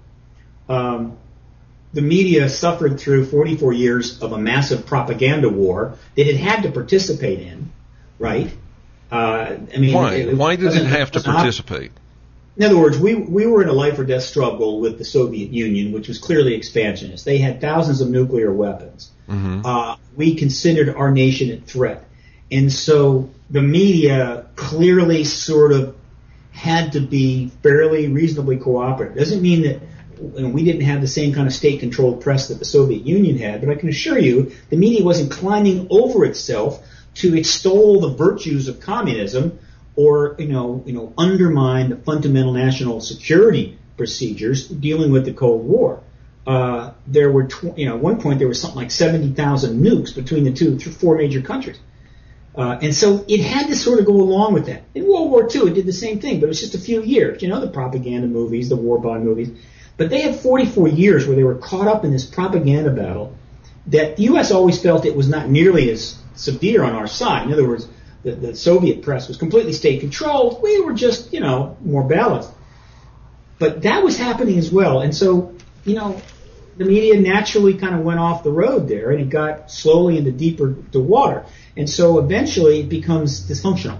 C: on. The media suffered through 44 years of a massive propaganda war that it had to participate in, right?
B: Why did it have to participate?
C: In other words, we were in a life or death struggle with the Soviet Union, which was clearly expansionist. They had thousands of nuclear weapons. Mm-hmm. We considered our nation at threat. And so the media clearly sort of had to be fairly reasonably cooperative. Doesn't mean that we didn't have the same kind of state-controlled press that the Soviet Union had, but I can assure you the media wasn't climbing over itself to extol the virtues of communism or, undermine the fundamental national security procedures dealing with the Cold War. There were, at one point there was something like 70,000 nukes between the four major countries. And so it had to sort of go along with that. In World War II, it did the same thing, but it was just a few years. The propaganda movies, the war bond movies. But they had 44 years where they were caught up in this propaganda battle that the U.S. always felt it was not nearly as severe on our side. In other words, the Soviet press was completely state-controlled. We were just, more balanced. But that was happening as well. And so, the media naturally kind of went off the road there, and it got slowly into deeper to water. And so eventually it becomes dysfunctional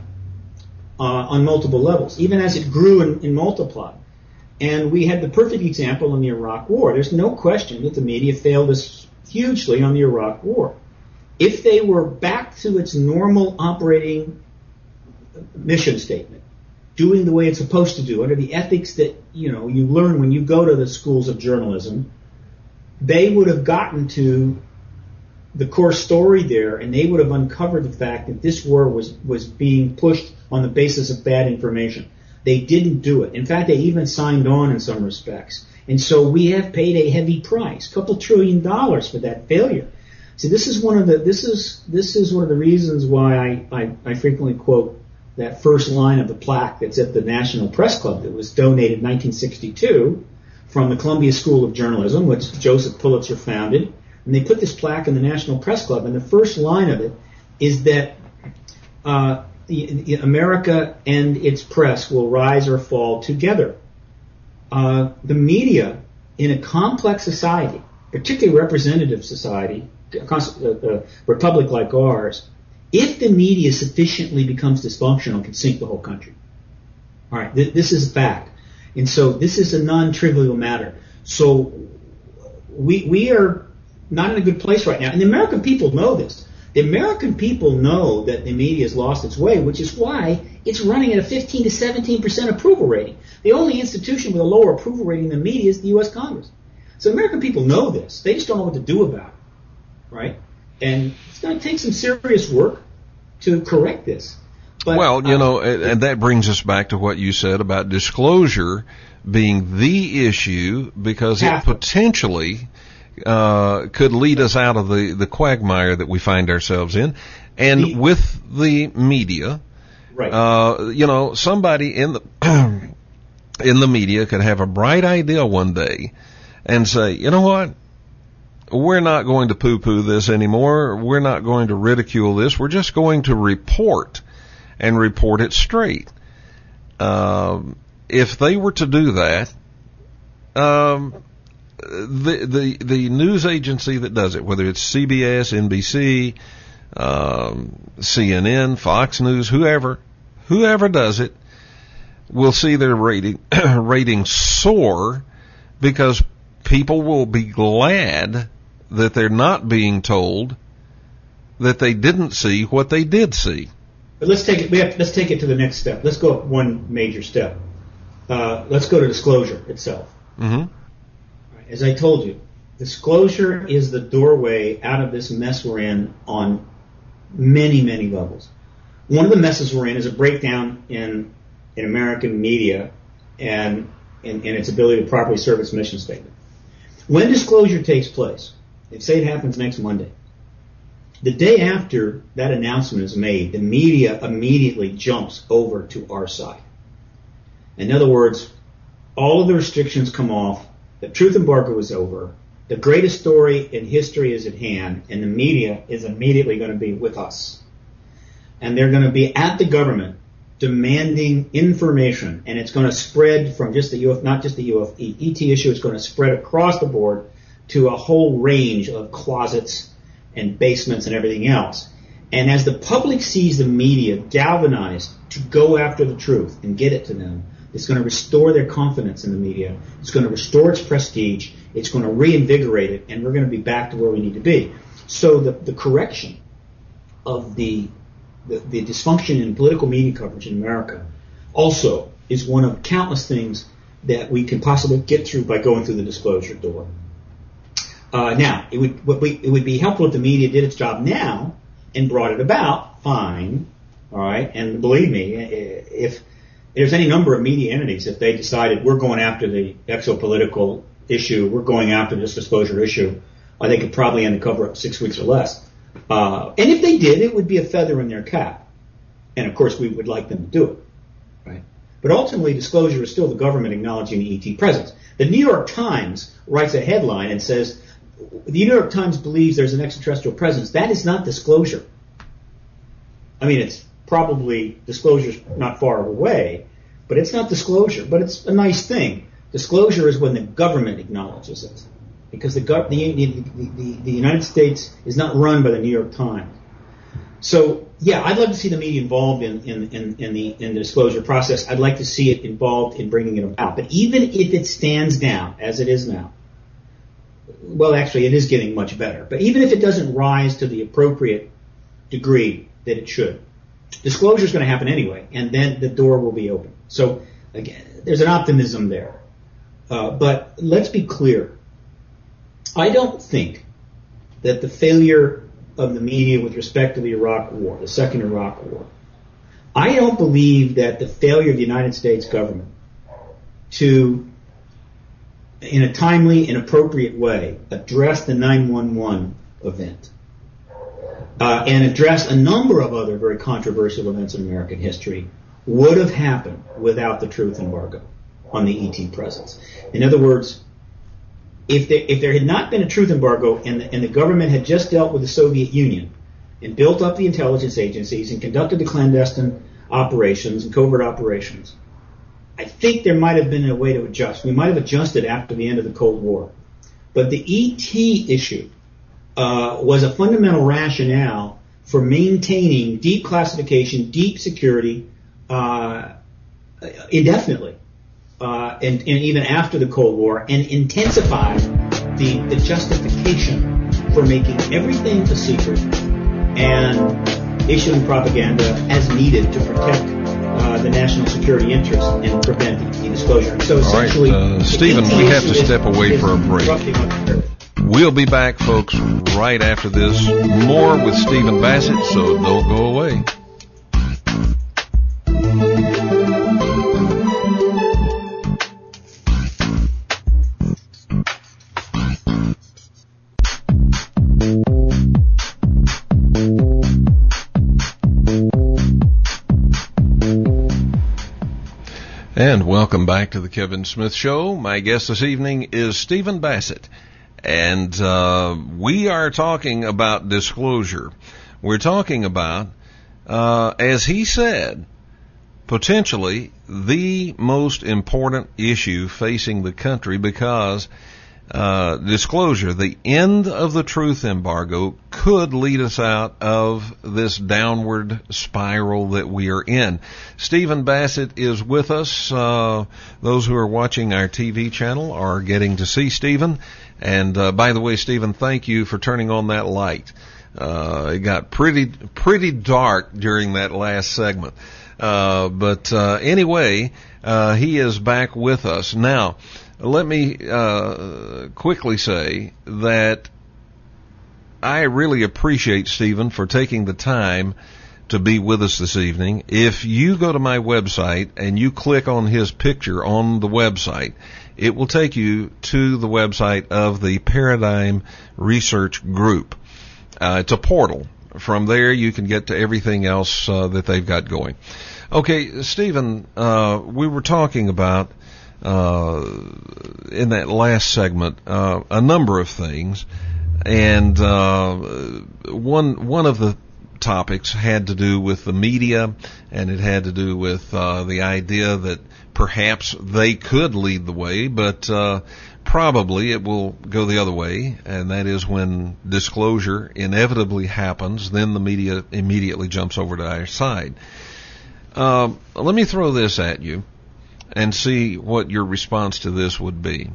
C: on multiple levels, even as it grew and multiplied. And we had the perfect example in the Iraq War. There's no question that the media failed us hugely on the Iraq War. If they were back to its normal operating mission statement, doing the way it's supposed to do, under the ethics that, you learn when you go to the schools of journalism, they would have gotten to the core story there, and they would have uncovered the fact that this war was being pushed on the basis of bad information. They didn't do it. In fact, they even signed on in some respects. And so we have paid a heavy price, a couple $2 trillion for that failure. See, this is one of the reasons why I frequently quote that first line of the plaque that's at the National Press Club that was donated in 1962 from the Columbia School of Journalism, which Joseph Pulitzer founded. And they put this plaque in the National Press Club, and the first line of it is that America and its press will rise or fall together. The media in a complex society, particularly representative society, a republic like ours, if the media sufficiently becomes dysfunctional, can sink the whole country. All right, this is a fact. And so this is a non-trivial matter. So we are not in a good place right now. And the American people know this. The American people know that the media has lost its way, which is why it's running at a 15 to 17% approval rating. The only institution with a lower approval rating than media is the U.S. Congress. So American people know this. They just don't know what to do about it, right? And it's going to take some serious work to correct this. But,
B: and that brings us back to what you said about disclosure being the issue, because it potentially could lead us out of the quagmire that we find ourselves in. And with the media, right. Somebody in the media could have a bright idea one day and say, you know what? We're not going to poo-poo this anymore. We're not going to ridicule this. We're just going to report and report it straight. If they were to do that, the news agency that does it, whether it's CBS, NBC, CNN, Fox News, whoever does it, will see their rating soar, because people will be glad that they're not being told that they didn't see what they did see.
C: But let's take it to the next step. Let's go up one major step. Let's go to disclosure itself.
B: Mm-hmm.
C: As I told you, disclosure is the doorway out of this mess we're in on many, many levels. One of the messes we're in is a breakdown in American media and its ability to properly serve its mission statement. When disclosure takes place, say it happens next Monday, the day after that announcement is made, the media immediately jumps over to our side. In other words, all of the restrictions come off, the truth embargo is over, the greatest story in history is at hand, and the media is immediately going to be with us. And they're going to be at the government demanding information, and it's going to spread from just not just the ET issue, it's going to spread across the board to a whole range of closets and basements and everything else. And as the public sees the media galvanized to go after the truth and get it to them, it's going to restore their confidence in the media. It's going to restore its prestige. It's going to reinvigorate it, and we're going to be back to where we need to be. So the correction of the dysfunction in political media coverage in America also is one of countless things that we can possibly get through by going through the disclosure door. Now, it would be helpful if the media did its job now and brought it about. Fine, all right. And believe me, if there's any number of media entities, if they decided we're going after the exopolitical issue, we're going after this disclosure issue, they could probably end the cover-up 6 weeks or less. And if they did, it would be a feather in their cap. And of course, we would like them to do it, right? But ultimately, disclosure is still the government acknowledging the ET presence. The New York Times writes a headline and says, the New York Times believes there's an extraterrestrial presence. That is not disclosure. I mean, it's probably disclosure's not far away, but it's not disclosure. But it's a nice thing. Disclosure is when the government acknowledges it, because the United States is not run by the New York Times. So, yeah, I'd love to see the media involved in the disclosure process. I'd like to see it involved in bringing it about. But even if it stands down, as it is now, well, actually, it is getting much better. But even if it doesn't rise to the appropriate degree that it should, disclosure is going to happen anyway, and then the door will be open. So again, there's an optimism there. But let's be clear. I don't think that the failure of the media with respect to the Iraq War, the second Iraq War, I don't believe that the failure of the United States government to, in a timely and appropriate way, address the 9/11 event and address a number of other very controversial events in American history would have happened without the truth embargo on the ET presence. In other words, if there had not been a truth embargo and the government had just dealt with the Soviet Union and built up the intelligence agencies and conducted the clandestine operations and covert operations, I think there might have been a way to adjust. We might have adjusted after the end of the Cold War. But the ET issue was a fundamental rationale for maintaining deep classification, deep security indefinitely. And even after the Cold War, and intensify the justification for making everything a secret and issuing propaganda as needed to protect the national security interest and prevent the disclosure. So essentially,
B: all right, Stephen, we have to step away for a break. We'll be back, folks, right after this. More with Stephen Bassett, so don't go away. And welcome back to the Kevin Smith Show. My guest this evening is Stephen Bassett, and we are talking about disclosure. We're talking about, as he said, potentially the most important issue facing the country, because disclosure, the end of the truth embargo, could lead us out of this downward spiral that we are in. Stephen Bassett is with us. Those who are watching our TV channel are getting to see Stephen. And by the way, Stephen, thank you for turning on that light. It got pretty dark during that last segment. But anyway, he is back with us. Now, let me quickly say that I really appreciate Stephen for taking the time to be with us this evening. If you go to my website and you click on his picture on the website, it will take you to the website of the Paradigm Research Group. It's a portal. From there, you can get to everything else that they've got going. Okay, Stephen, we were talking about in that last segment a number of things, and one of the topics had to do with the media, and it had to do with the idea that perhaps they could lead the way, but probably it will go the other way, and that is when disclosure inevitably happens, then the media immediately jumps over to our side. Let me throw this at you and see what your response to this would be.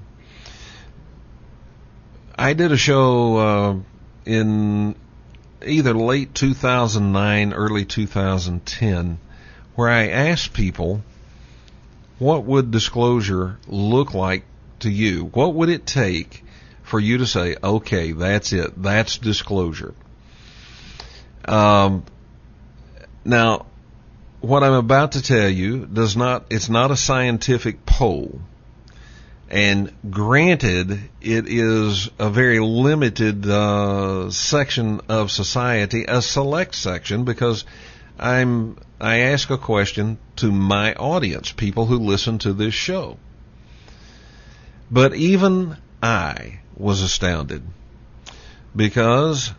B: I did a show in either late 2009, early 2010, where I asked people, what would disclosure look like to you? What would it take for you to say, okay, that's it, that's disclosure? Now, what I'm about to tell you it's not a scientific poll. And granted, it is a very limited section of society, a select section, because I ask a question to my audience, people who listen to this show. But even I was astounded, because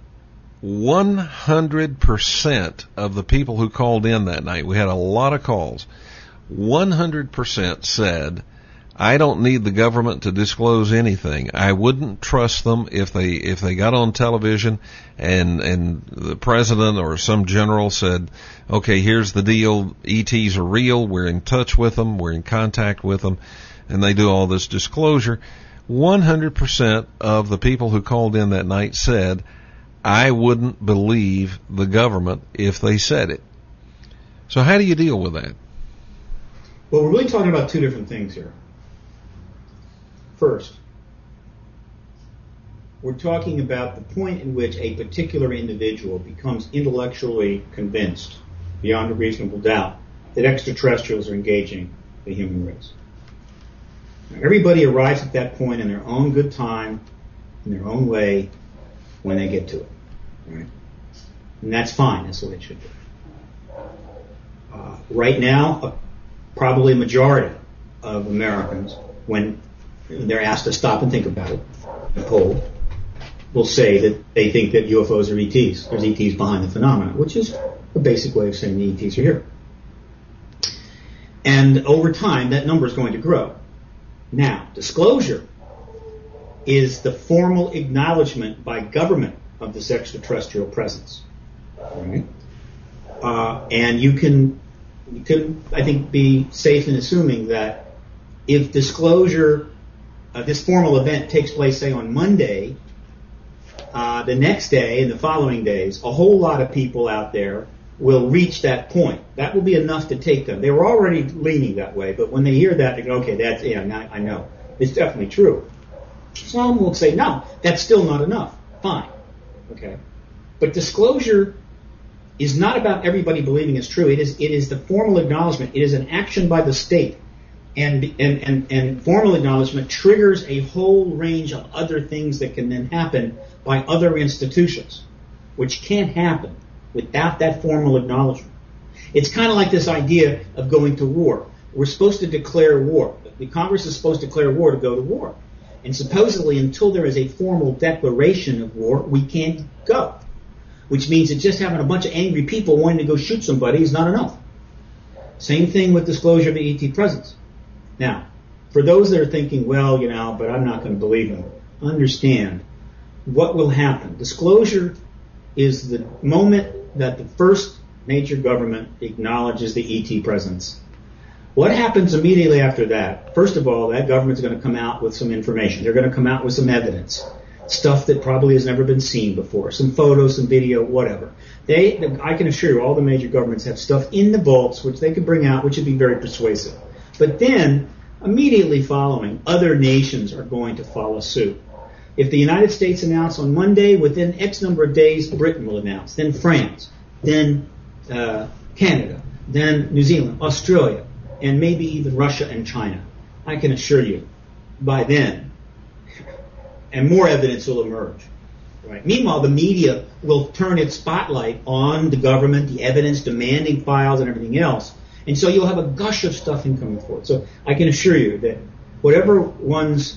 B: 100% of the people who called in that night, we had a lot of calls, 100% said, I don't need the government to disclose anything. I wouldn't trust them if they got on television and the president or some general said, okay, here's the deal, ETs are real, we're in touch with them, we're in contact with them, and they do all this disclosure. 100% of the people who called in that night said, I wouldn't believe the government if they said it. So how do you deal with that?
C: Well, we're really talking about two different things here. First, we're talking about the point in which a particular individual becomes intellectually convinced, beyond a reasonable doubt, that extraterrestrials are engaging the human race. Now, everybody arrives at that point in their own good time, in their own way, when they get to it. Right? And that's fine. That's the way it should be. Right now, probably a majority of Americans, when they're asked to stop and think about it, and polled, will say that they think that UFOs are ETs. There's ETs behind the phenomena, which is a basic way of saying the ETs are here. And over time, that number is going to grow. Now, disclosure is the formal acknowledgement by government of this extraterrestrial presence. Right? And you can, I think, be safe in assuming that if disclosure, this formal event takes place, say, on Monday, the next day and the following days, a whole lot of people out there will reach that point. That will be enough to take them. They were already leaning that way, but when they hear that, they go, okay, that's, I know. It's definitely true. Some will say, no, that's still not enough. Fine. Okay. But disclosure is not about everybody believing it's true. It is the formal acknowledgement. It is an action by the state. And formal acknowledgement triggers a whole range of other things that can then happen by other institutions, which can't happen without that formal acknowledgement. It's kind of like this idea of going to war. We're supposed to declare war. The Congress is supposed to declare war to go to war. And supposedly, until there is a formal declaration of war, we can't go. Which means that just having a bunch of angry people wanting to go shoot somebody is not enough. Same thing with disclosure of the ET presence. Now, for those that are thinking, well, but I'm not going to believe them, understand what will happen. Disclosure is the moment that the first major government acknowledges the ET presence. What happens immediately after that? First of all, that government's going to come out with some information. They're going to come out with some evidence, stuff that probably has never been seen before, some photos, some video, whatever. I can assure you, all the major governments have stuff in the vaults which they can bring out, which would be very persuasive. But then, immediately following, other nations are going to follow suit. If the United States announce on Monday, within X number of days, Britain will announce, then France, then Canada, then New Zealand, Australia, and maybe even Russia and China. I can assure you, by then, and more evidence will emerge. Right? Meanwhile, the media will turn its spotlight on the government, the evidence, demanding files, and everything else. And so you'll have a gush of stuff incoming forward. So I can assure you that whatever one's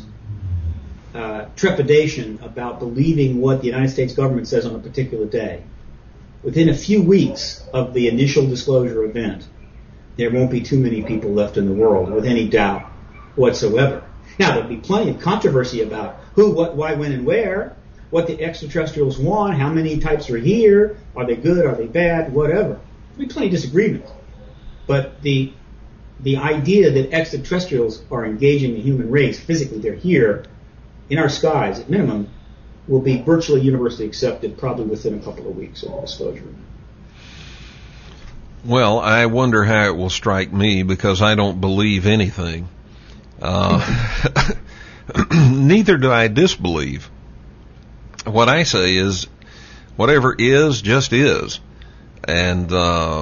C: trepidation about believing what the United States government says on a particular day, within a few weeks of the initial disclosure event, there won't be too many people left in the world with any doubt whatsoever. Now, there'll be plenty of controversy about who, what, why, when, and where, what the extraterrestrials want, how many types are here, are they good, are they bad, whatever. There'll be plenty of disagreement. But the idea that extraterrestrials are engaging the human race, physically they're here, in our skies, at minimum, will be virtually universally accepted probably within a couple of weeks of disclosure.
B: Well, I wonder how it will strike me because I don't believe anything. Neither do I disbelieve. What I say is, whatever is, just is. And,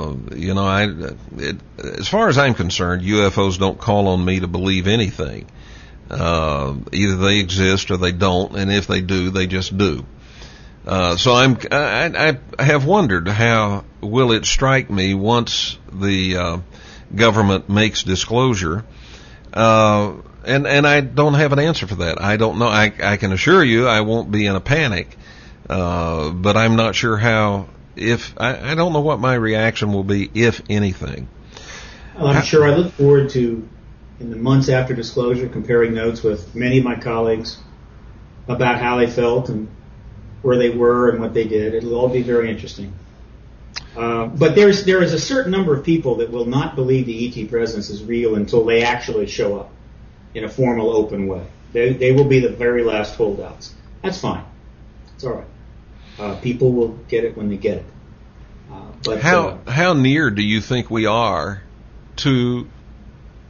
B: as far as I'm concerned, UFOs don't call on me to believe anything. Either they exist or they don't, and if they do, they just do. So I have wondered how will it strike me once the government makes disclosure, and I don't have an answer for that. I don't know. I can assure you I won't be in a panic, but I'm not sure how. I don't know what my reaction will be, if anything.
C: I'm sure I look forward to, in the months after disclosure, comparing notes with many of my colleagues about how they felt and where they were and what they did. It'll all be very interesting. But there is a certain number of people that will not believe the ET presence is real until they actually show up in a formal, open way. They will be the very last holdouts. That's fine. It's all right. People will get it when they get it. But
B: how near do you think we are to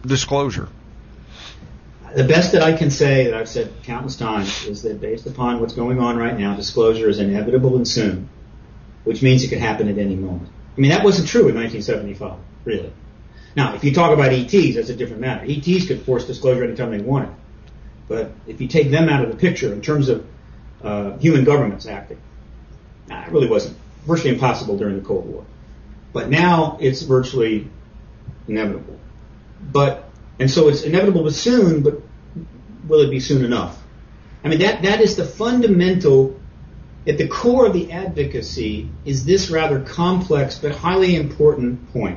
B: disclosure?
C: The best that I can say, that I've said countless times, is that based upon what's going on right now, disclosure is inevitable and soon, which means it could happen at any moment. I mean, that wasn't true in 1975, really. Now, if you talk about ETs, that's a different matter. ETs could force disclosure anytime they wanted. But if you take them out of the picture in terms of human governments acting, it really wasn't. Virtually impossible during the Cold War. But now it's virtually inevitable. And so it's inevitable but soon, but will it be soon enough? I mean, that is the fundamental, at the core of the advocacy is this rather complex but highly important point.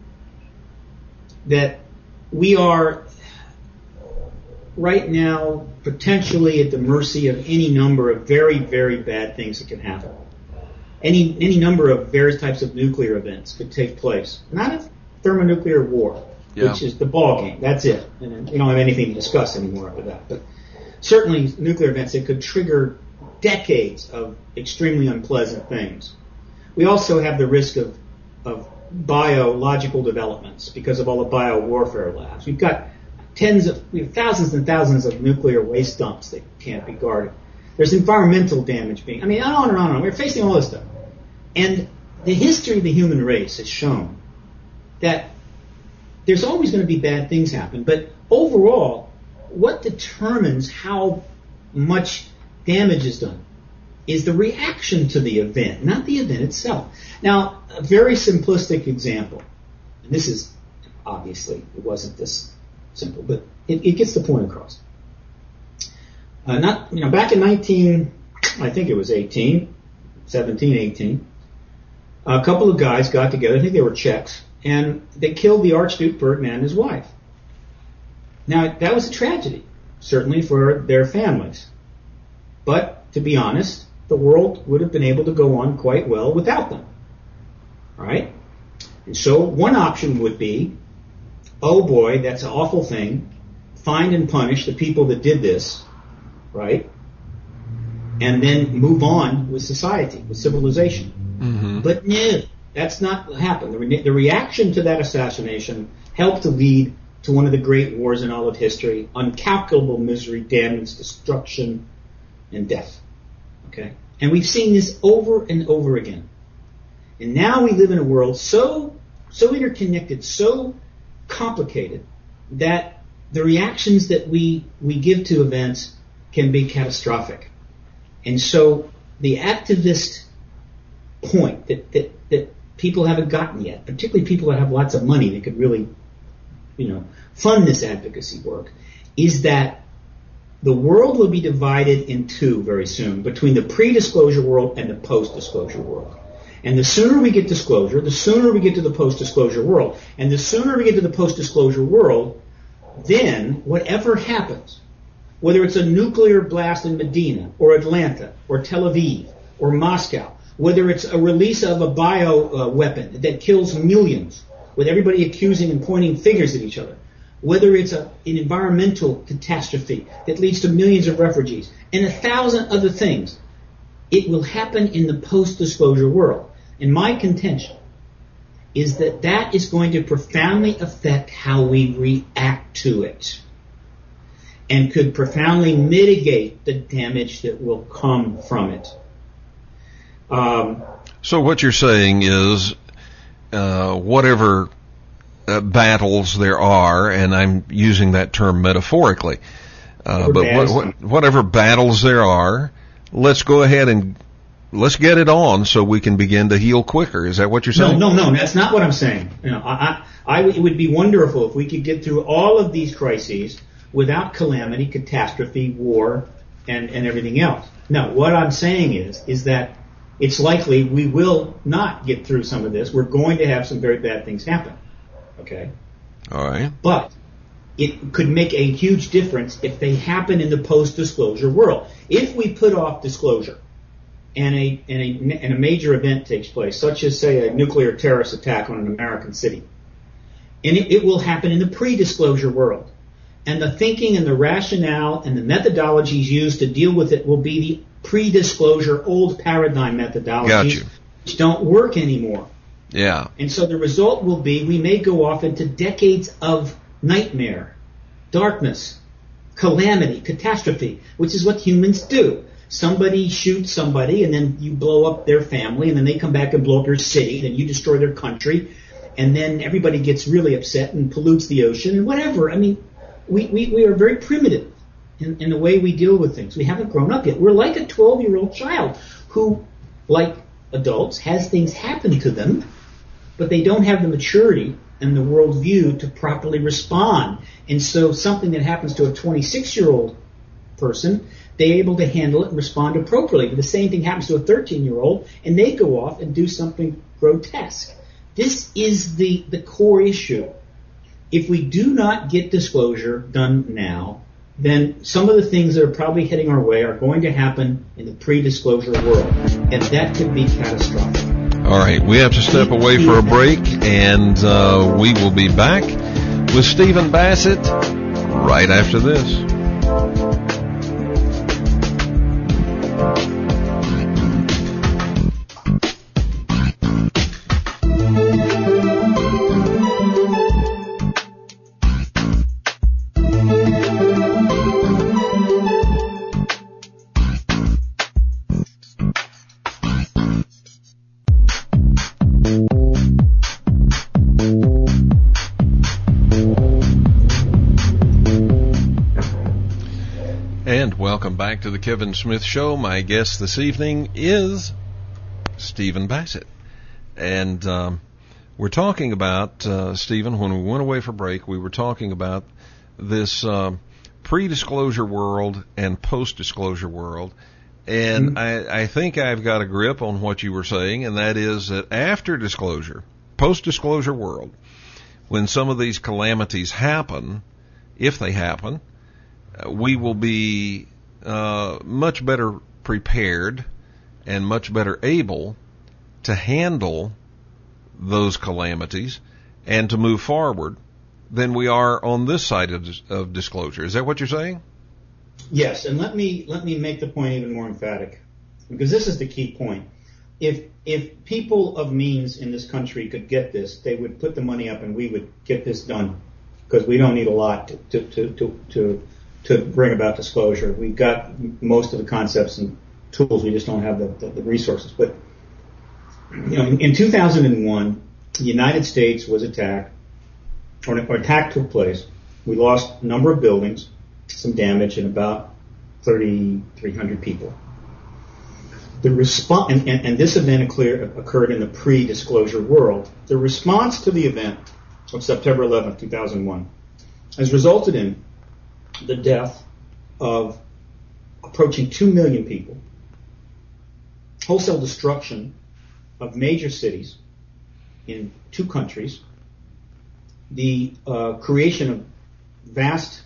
C: That we are right now potentially at the mercy of any number of very, very bad things that can happen. Any number of various types of nuclear events could take place. Not a thermonuclear war, which is the ball game. That's it. And you don't have anything to discuss anymore after that. But certainly nuclear events that could trigger decades of extremely unpleasant things. We also have the risk of biological developments because of all the biowarfare labs. We have thousands and thousands of nuclear waste dumps that can't be guarded. There's environmental damage on and on and on and on. We're facing all this stuff. And the history of the human race has shown that there's always going to be bad things happen. But overall, what determines how much damage is done is the reaction to the event, not the event itself. Now, a very simplistic example, and this is obviously, it wasn't this simple, but it gets the point across. Back in 18, a couple of guys got together, I think they were Czechs, and they killed the Archduke Ferdinand and his wife. Now, that was a tragedy, certainly for their families. But, to be honest, the world would have been able to go on quite well without them. All right? And so one option would be, oh boy, that's an awful thing, find and punish the people that did this, right? And then move on with society, with civilization. Mm-hmm. But no, that's not what happened. The reaction to that assassination helped to lead to one of the great wars in all of history, uncalculable misery, damage, destruction, and death. Okay? And we've seen this over and over again. And now we live in a world so interconnected, so complicated, that the reactions that we give to events can be catastrophic. And so the activist point that people haven't gotten yet, particularly people that have lots of money that could really, fund this advocacy work, is that the world will be divided in two very soon between the pre-disclosure world and the post-disclosure world. And the sooner we get disclosure, the sooner we get to the post-disclosure world. And the sooner we get to the post-disclosure world, then whatever happens, whether it's a nuclear blast in Medina or Atlanta or Tel Aviv or Moscow, whether it's a release of a bio weapon that kills millions with everybody accusing and pointing fingers at each other, whether it's an environmental catastrophe that leads to millions of refugees, and 1,000 other things, it will happen in the post-disclosure world. And my contention is that is going to profoundly affect how we react to it and could profoundly mitigate the damage that will come from it.
B: So what you're saying is whatever battles there are, and I'm using that term metaphorically, but whatever battles there are, let's go ahead and let's get it on so we can begin to heal quicker. Is that what you're saying?
C: No, that's not what I'm saying. It would be wonderful if we could get through all of these crises without calamity, catastrophe, war, and everything else. No, what I'm saying is that it's likely we will not get through some of this. We're going to have some very bad things happen. Okay?
B: All right.
C: But it could make a huge difference if they happen in the post-disclosure world. If we put off disclosure and a major event takes place, such as, say, a nuclear terrorist attack on an American city, and it will happen in the pre-disclosure world, and the thinking and the rationale and the methodologies used to deal with it will be the pre-disclosure old paradigm methodologies, which don't work anymore.
B: Yeah.
C: And so the result will be we may go off into decades of nightmare, darkness, calamity, catastrophe, which is what humans do. Somebody shoots somebody, and then you blow up their family, and then they come back and blow up your city, then you destroy their country, and then everybody gets really upset and pollutes the ocean and whatever. I mean, we are very primitive in the way we deal with things. We haven't grown up yet. We're like a 12-year-old child who, like adults, has things happen to them, but they don't have the maturity and the worldview to properly respond. And so something that happens to a 26-year-old person, they're able to handle it and respond appropriately. But the same thing happens to a 13-year-old, and they go off and do something grotesque. This is the core issue. If we do not get disclosure done now, then some of the things that are probably heading our way are going to happen in the pre-disclosure world, and that could be catastrophic.
B: All right, we have to step away for a break, and we will be back with Stephen Bassett right after this. Welcome back to the Kevin Smith Show. My guest this evening is Stephen Bassett. And we're talking about, Stephen, when we went away for break, we were talking about this pre-disclosure world and post-disclosure world. And I think I've got a grip on what you were saying, and that is that after disclosure, post-disclosure world, when some of these calamities happen, if they happen, we will be much better prepared and much better able to handle those calamities and to move forward than we are on this side of disclosure. Is that what you're saying?
C: Yes, and let me make the point even more emphatic, because this is the key point. If people of means in this country could get this, they would put the money up and we would get this done, because we don't need a lot to bring about disclosure. We've got most of the concepts and tools. We just don't have the resources. But in 2001, the United States was attacked, or an attack took place. We lost a number of buildings, some damage, and about 3,300 people. The response, and this event occurred in the pre-disclosure world. The response to the event of September 11th, 2001, has resulted in the death of approaching 2 million people, wholesale destruction of major cities in 2 countries, the creation of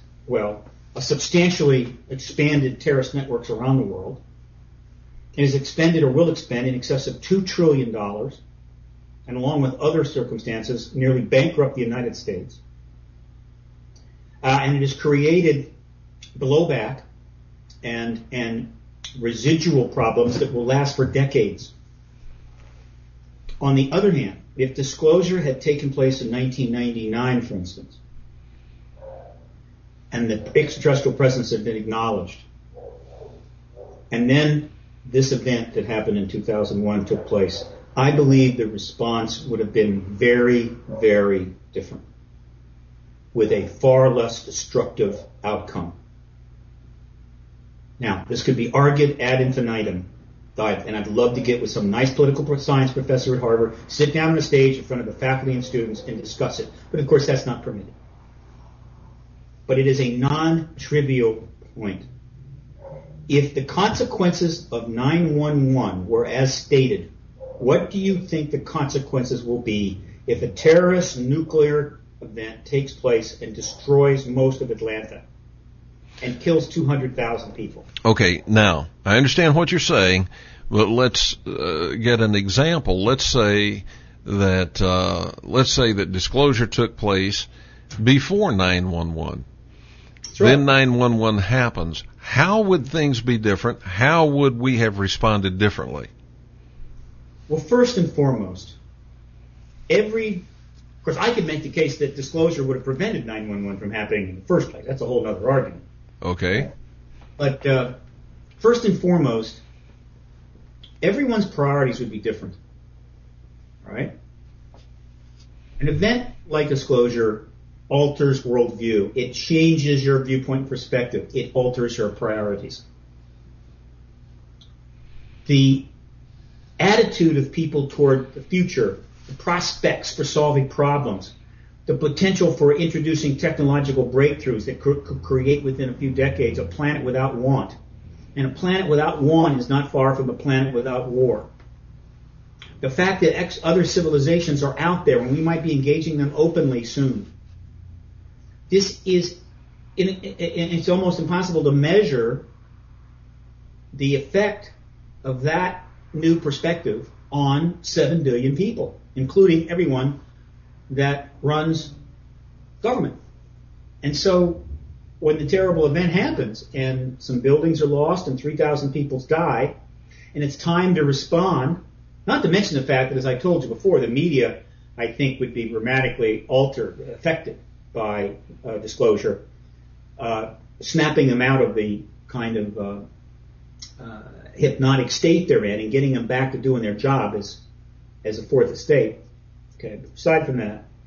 C: a substantially expanded terrorist networks around the world. It has expended or will expend in excess of $2 trillion, and along with other circumstances, nearly bankrupt the United States. And it has created blowback and residual problems that will last for decades. On the other hand, if disclosure had taken place in 1999, for instance, and the extraterrestrial presence had been acknowledged, and then this event that happened in 2001 took place, I believe the response would have been very, very different, with a far less destructive outcome. Now, this could be argued ad infinitum, and I'd love to get with some nice political science professor at Harvard, sit down on a stage in front of the faculty and students and discuss it. But of course, that's not permitted. But it is a non-trivial point. If the consequences of 9/11 were as stated, what do you think the consequences will be if a terrorist nuclear event takes place and destroys most of Atlanta and kills 200,000 people?
B: Okay, now, I understand what you're saying, but let's get an example. Let's say that disclosure took place before 9/11. Right. Then 9/11 happens. How would things be different? How would we have responded differently?
C: Well, first and foremost, every course, I could make the case that disclosure would have prevented 911 from happening in the first place. That's a whole other argument.
B: Okay.
C: But first and foremost, everyone's priorities would be different. All right? An event like disclosure alters worldview. It changes your viewpoint and perspective. It alters your priorities. The attitude of people toward the future, the prospects for solving problems, the potential for introducing technological breakthroughs that could create within a few decades a planet without want. And a planet without want is not far from a planet without war. The fact that other civilizations are out there and we might be engaging them openly soon. This is, it's almost impossible to measure the effect of that new perspective on 7 billion people, including everyone that runs government. And so when the terrible event happens and some buildings are lost and 3,000 people die, and it's time to respond, not to mention the fact that, as I told you before, the media, I think, would be dramatically affected by disclosure, snapping them out of the kind of hypnotic state they're in and getting them back to doing their job as a fourth estate. Okay. But aside from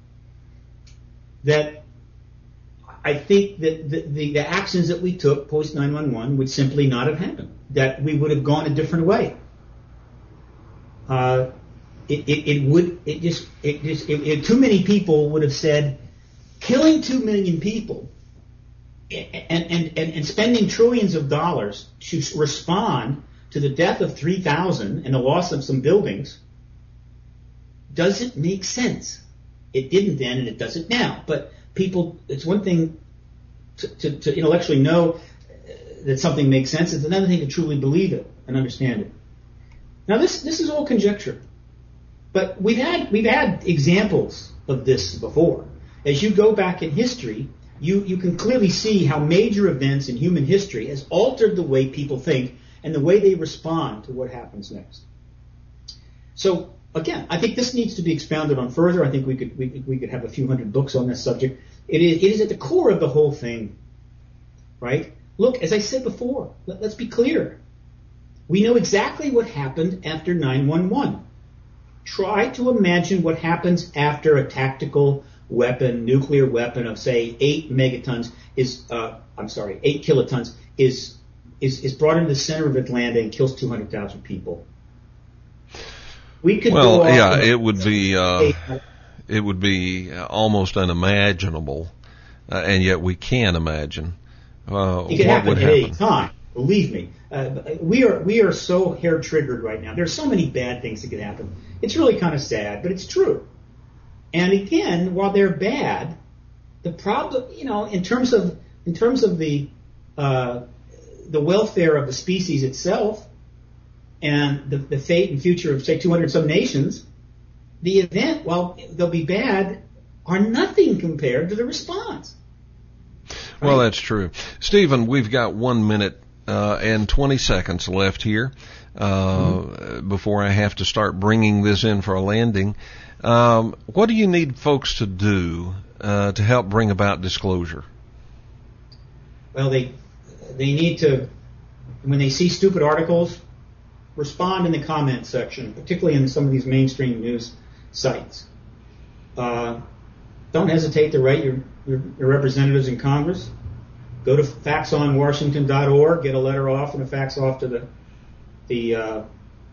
C: that I think that the actions that we took post 9/11 would simply not have happened. That we would have gone a different way. Too many people would have said, killing 2 million people and spending trillions of dollars to respond to the death of 3,000 and the loss of some buildings doesn't make sense. It didn't then, and it doesn't now. But people, it's one thing to intellectually know that something makes sense. It's another thing to truly believe it and understand it. Now, this is all conjecture, but we've had examples of this before. As you go back in history, you can clearly see how major events in human history has altered the way people think and the way they respond to what happens next. So, again, I think this needs to be expounded on further. I think we could have a few hundred books on this subject. It is at the core of the whole thing, right? Look, as I said before, let's be clear. We know exactly what happened after 9/11. Try to imagine what happens after a tactical weapon, nuclear weapon of, say, 8 kilotons is brought into the center of Atlanta and kills 200,000 people. We could it would be almost unimaginable, and yet we can imagine it could happen at any time. Believe me, we are so hair triggered right now. There's so many bad things that could happen. It's really kind of sad, but it's true. And again, while they're bad, the problem, in terms of the welfare of the species itself and the fate and future of, say, 200 some nations, the event, while they'll be bad, are nothing compared to the response. Right?
B: Well, that's true. Stephen, we've got 1 minute and 20 seconds left here before I have to start bringing this in for a landing. What do you need folks to do to help bring about disclosure?
C: Well, they need to, when they see stupid articles, respond in the comment section, particularly in some of these mainstream news sites. Don't hesitate to write your representatives in Congress. Go to faxonwashington.org, get a letter off and a fax off to the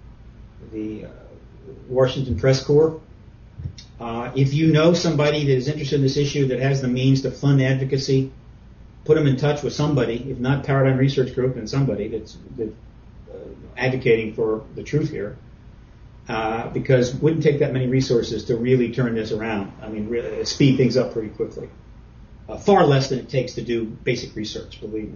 C: Washington Press Corps. If you know somebody that is interested in this issue that has the means to fund advocacy, put them in touch with somebody, if not Paradigm Research Group, and somebody that's advocating for the truth here, because it wouldn't take that many resources to really turn this around. I mean, really speed things up pretty quickly. Far less than it takes to do basic research, believe me.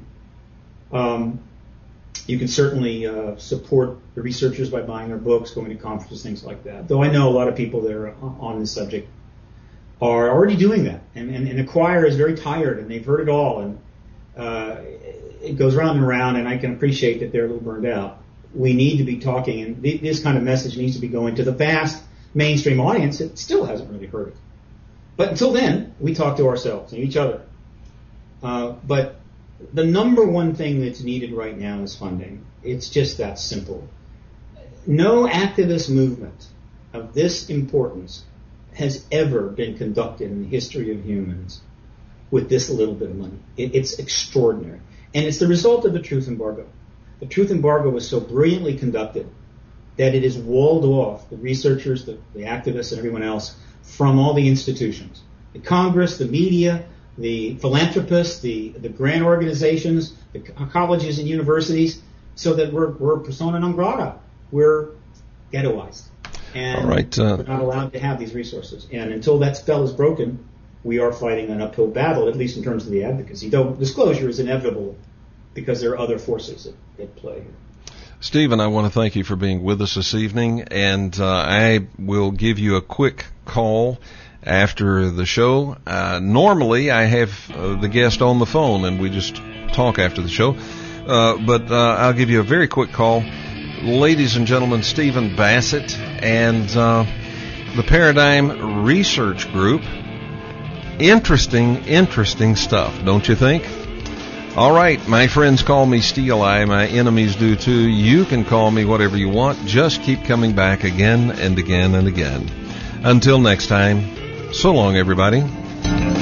C: You can certainly support the researchers by buying their books, going to conferences, things like that. Though I know a lot of people that are on this subject are already doing that. And the choir is very tired, and they've heard it all. And it goes round and round, and I can appreciate that they're a little burned out. We need to be talking, and this kind of message needs to be going to the vast mainstream audience that still hasn't really heard it. But until then, we talk to ourselves and each other. But the number one thing that's needed right now is funding. It's just that simple. No activist movement of this importance has ever been conducted in the history of humans with this little bit of money. It's extraordinary. And it's the result of the truth embargo. The truth embargo was so brilliantly conducted that it has walled off the researchers, the activists, and everyone else from all the institutions. The Congress, the media, the philanthropists, the grant organizations, the colleges and universities, so that we're persona non grata. We're ghettoized. And we're not allowed to have these resources. And until that spell is broken, we are fighting an uphill battle, at least in terms of the advocacy. Though disclosure is inevitable because there are other forces at play here.
B: Stephen, I want to thank you for being with us this evening, and I will give you a quick call after the show. Normally, I have the guest on the phone, and we just talk after the show, but I'll give you a very quick call. Ladies and gentlemen, Stephen Bassett and the Paradigm Research Group. Interesting stuff, don't you think? All right, my friends call me Steel Eye. My enemies do too. You can call me whatever you want. Just keep coming back again and again and again. Until next time, so long, everybody.